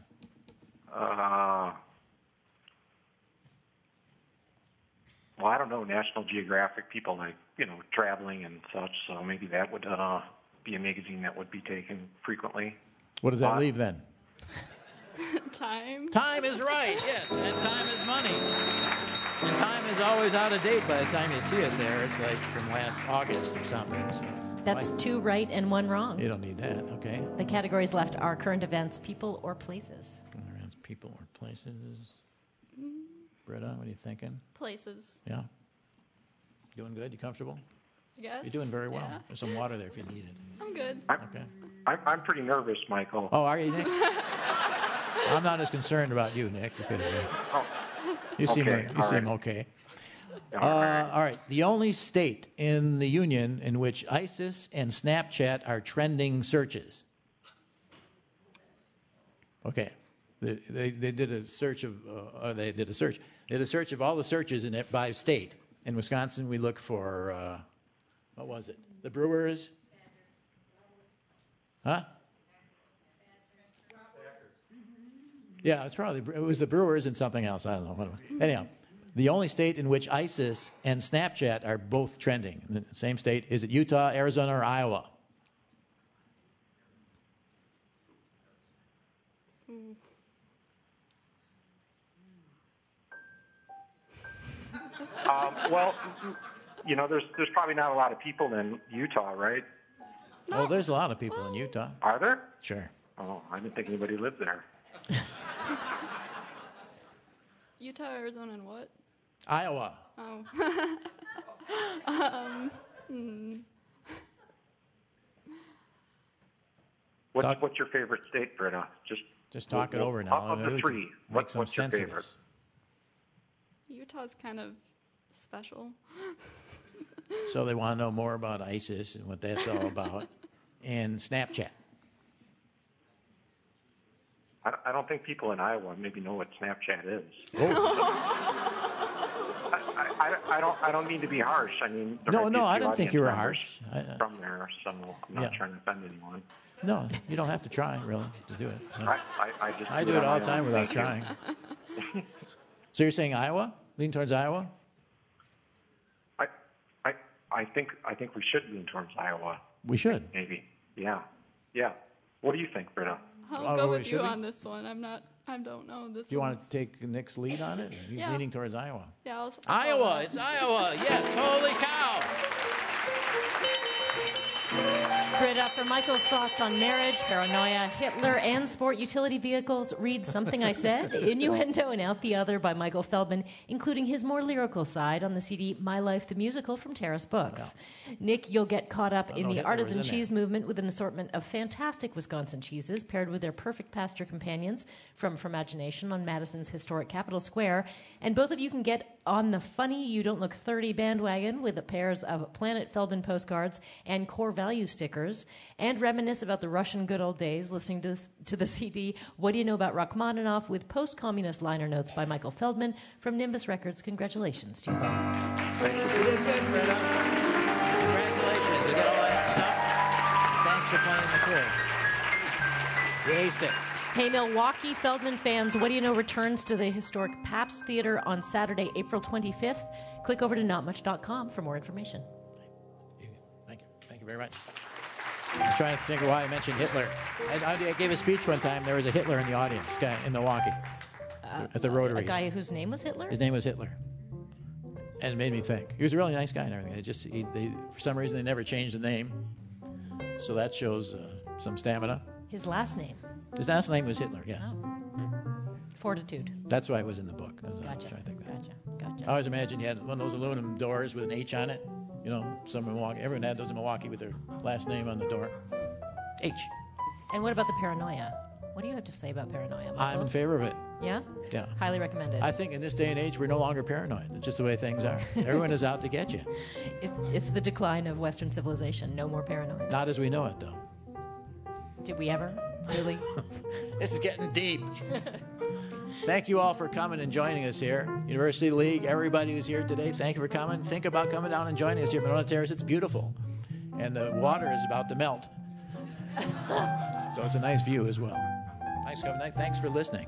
Well, I don't know. National Geographic, people like, traveling and such, so maybe that would be a magazine that would be taken frequently. What does that leave then? Time. Time is right, yes. And time is money. And time is always out of date by the time you see it there. It's like from last August or something. So That's two right and one wrong. You don't need that, okay. The categories left are current events, people, or places. Current events, people, or places. Britta, what are you thinking? Places. Yeah. Doing good? You comfortable? I guess. You're doing very well. Yeah. There's some water there if you need it. I'm good. Okay. I'm pretty nervous, Michael. Oh, are you, Nick? I'm not as concerned about you, Nick, because you seem okay. All right. The only state in the Union in which ISIS and Snapchat are trending searches. Okay. They did a search of They did a search of all the searches in it by state. In Wisconsin, we look for what was it? The Brewers. Huh? Yeah, it was the Brewers and something else. I don't know. Anyhow, the only state in which ISIS and Snapchat are both trending. The same state. Is it Utah, Arizona, or Iowa? Well, there's probably not a lot of people in Utah, right? Oh, there's a lot of people in Utah. Are there? Sure. Oh, I didn't think anybody lived there. Utah, Arizona, and what? Iowa. Oh. What's your favorite state, Britta? Just talk it over now. Of the three, what's your favorite? Utah's kind of special. So they want to know more about ISIS and what that's all about, and Snapchat. I don't think people in Iowa maybe know what Snapchat is. Oh. I don't mean to be harsh. I mean, no, I don't think you were harsh. From there, so I'm not trying to offend anyone. No, you don't have to try really to do it. No. I do it all the time without trying. So you're saying Iowa? Lean towards Iowa? I think we should lean towards Iowa. We should. Maybe. Yeah. What do you think, Britta? I'll go with you on this one. I don't know. Do you want to take Nick's lead on it? He's leaning towards Iowa. Yeah, Iowa. It's Iowa. Yes. Holy cow. Britta, for Michael's thoughts on marriage, paranoia, Hitler, and sport utility vehicles, read Something I Said, Innuendo, and Out the Other by Michael Feldman, including his more lyrical side on the CD My Life the Musical from Terrace Books. Yeah. Nick, you'll get caught up in the artisan cheese movement with an assortment of fantastic Wisconsin cheeses paired with their perfect pasture companions from Fromagination on Madison's historic Capitol Square. And both of you can get on the Funny You Don't Look 30 bandwagon with pairs of Planet Feldman postcards and core value stickers, and reminisce about the Russian good old days listening to the CD What Do You Know About Rachmaninoff with post-communist liner notes by Michael Feldman from Nimbus Records. Congratulations to you both. Thank you. You did good, Britta. Congratulations. You get all that stuff. Thanks for playing the quiz. You aced it. Hey, Milwaukee Feldman fans, What Do You Know returns to the historic Pabst Theater on Saturday, April 25th. Click over to notmuch.com for more information. Thank you. Thank you very much. I'm trying to think of why I mentioned Hitler. I gave a speech one time. There was a Hitler in the audience in Milwaukee at the Rotary. A guy whose name was Hitler? His name was Hitler. And it made me think. He was a really nice guy and everything. For some reason, they never changed the name. So that shows some stamina. His last name? His last name was Hitler, yes. Oh. Fortitude. That's why it was in the book. Gotcha. I always imagined you had one of those aluminum doors with an H on it. You know, some in Milwaukee. Everyone had those in Milwaukee with their last name on the door. H. And what about the paranoia? What do you have to say about paranoia, Michael? I'm in favor of it. Yeah? Yeah. Highly recommended. I think in this day and age, we're no longer paranoid. It's just the way things are. Everyone is out to get you. It's the decline of Western civilization. No more paranoia. Not as we know it, though. Did we ever? Really? This is getting deep. Thank you all for coming and joining us here. University League, everybody who's here today, thank you for coming. Think about coming down and joining us here at Monona Terrace. It's beautiful. And the water is about to melt. So it's a nice view as well. Nice coming. Thanks for listening.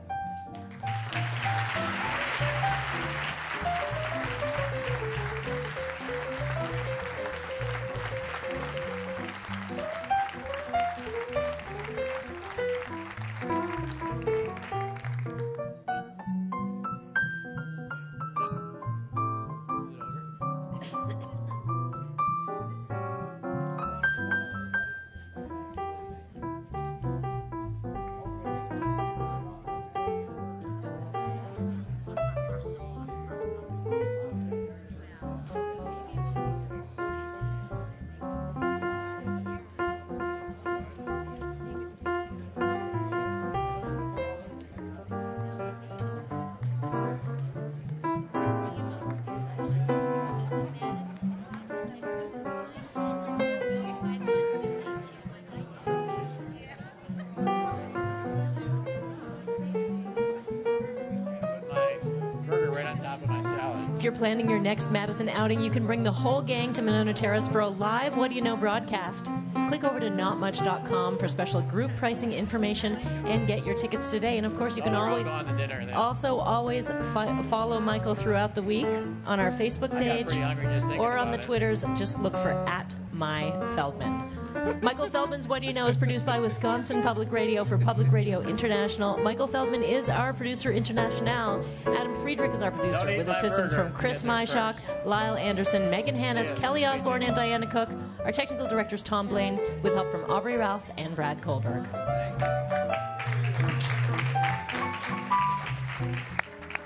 If you're planning your next Madison outing, you can bring the whole gang to Monona Terrace for a live What Do You Know broadcast. Click over to notmuch.com for special group pricing information and get your tickets today. And of course, you can always follow Michael throughout the week on our Facebook page or on the Twitters. Just look for @myFeldman. Michael Feldman's What Do You Know is produced by Wisconsin Public Radio for Public Radio International. Michael Feldman is our producer international. Adam Friedrich is our producer with assistance from Chris Myshock, Lyle Anderson, Megan Hannes, Kelly Osborne, and Diana Cook. Our technical director is Tom Blaine with help from Aubrey Ralph and Brad Kohlberg.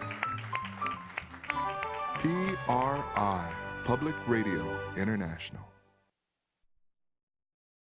PRI, Public Radio International.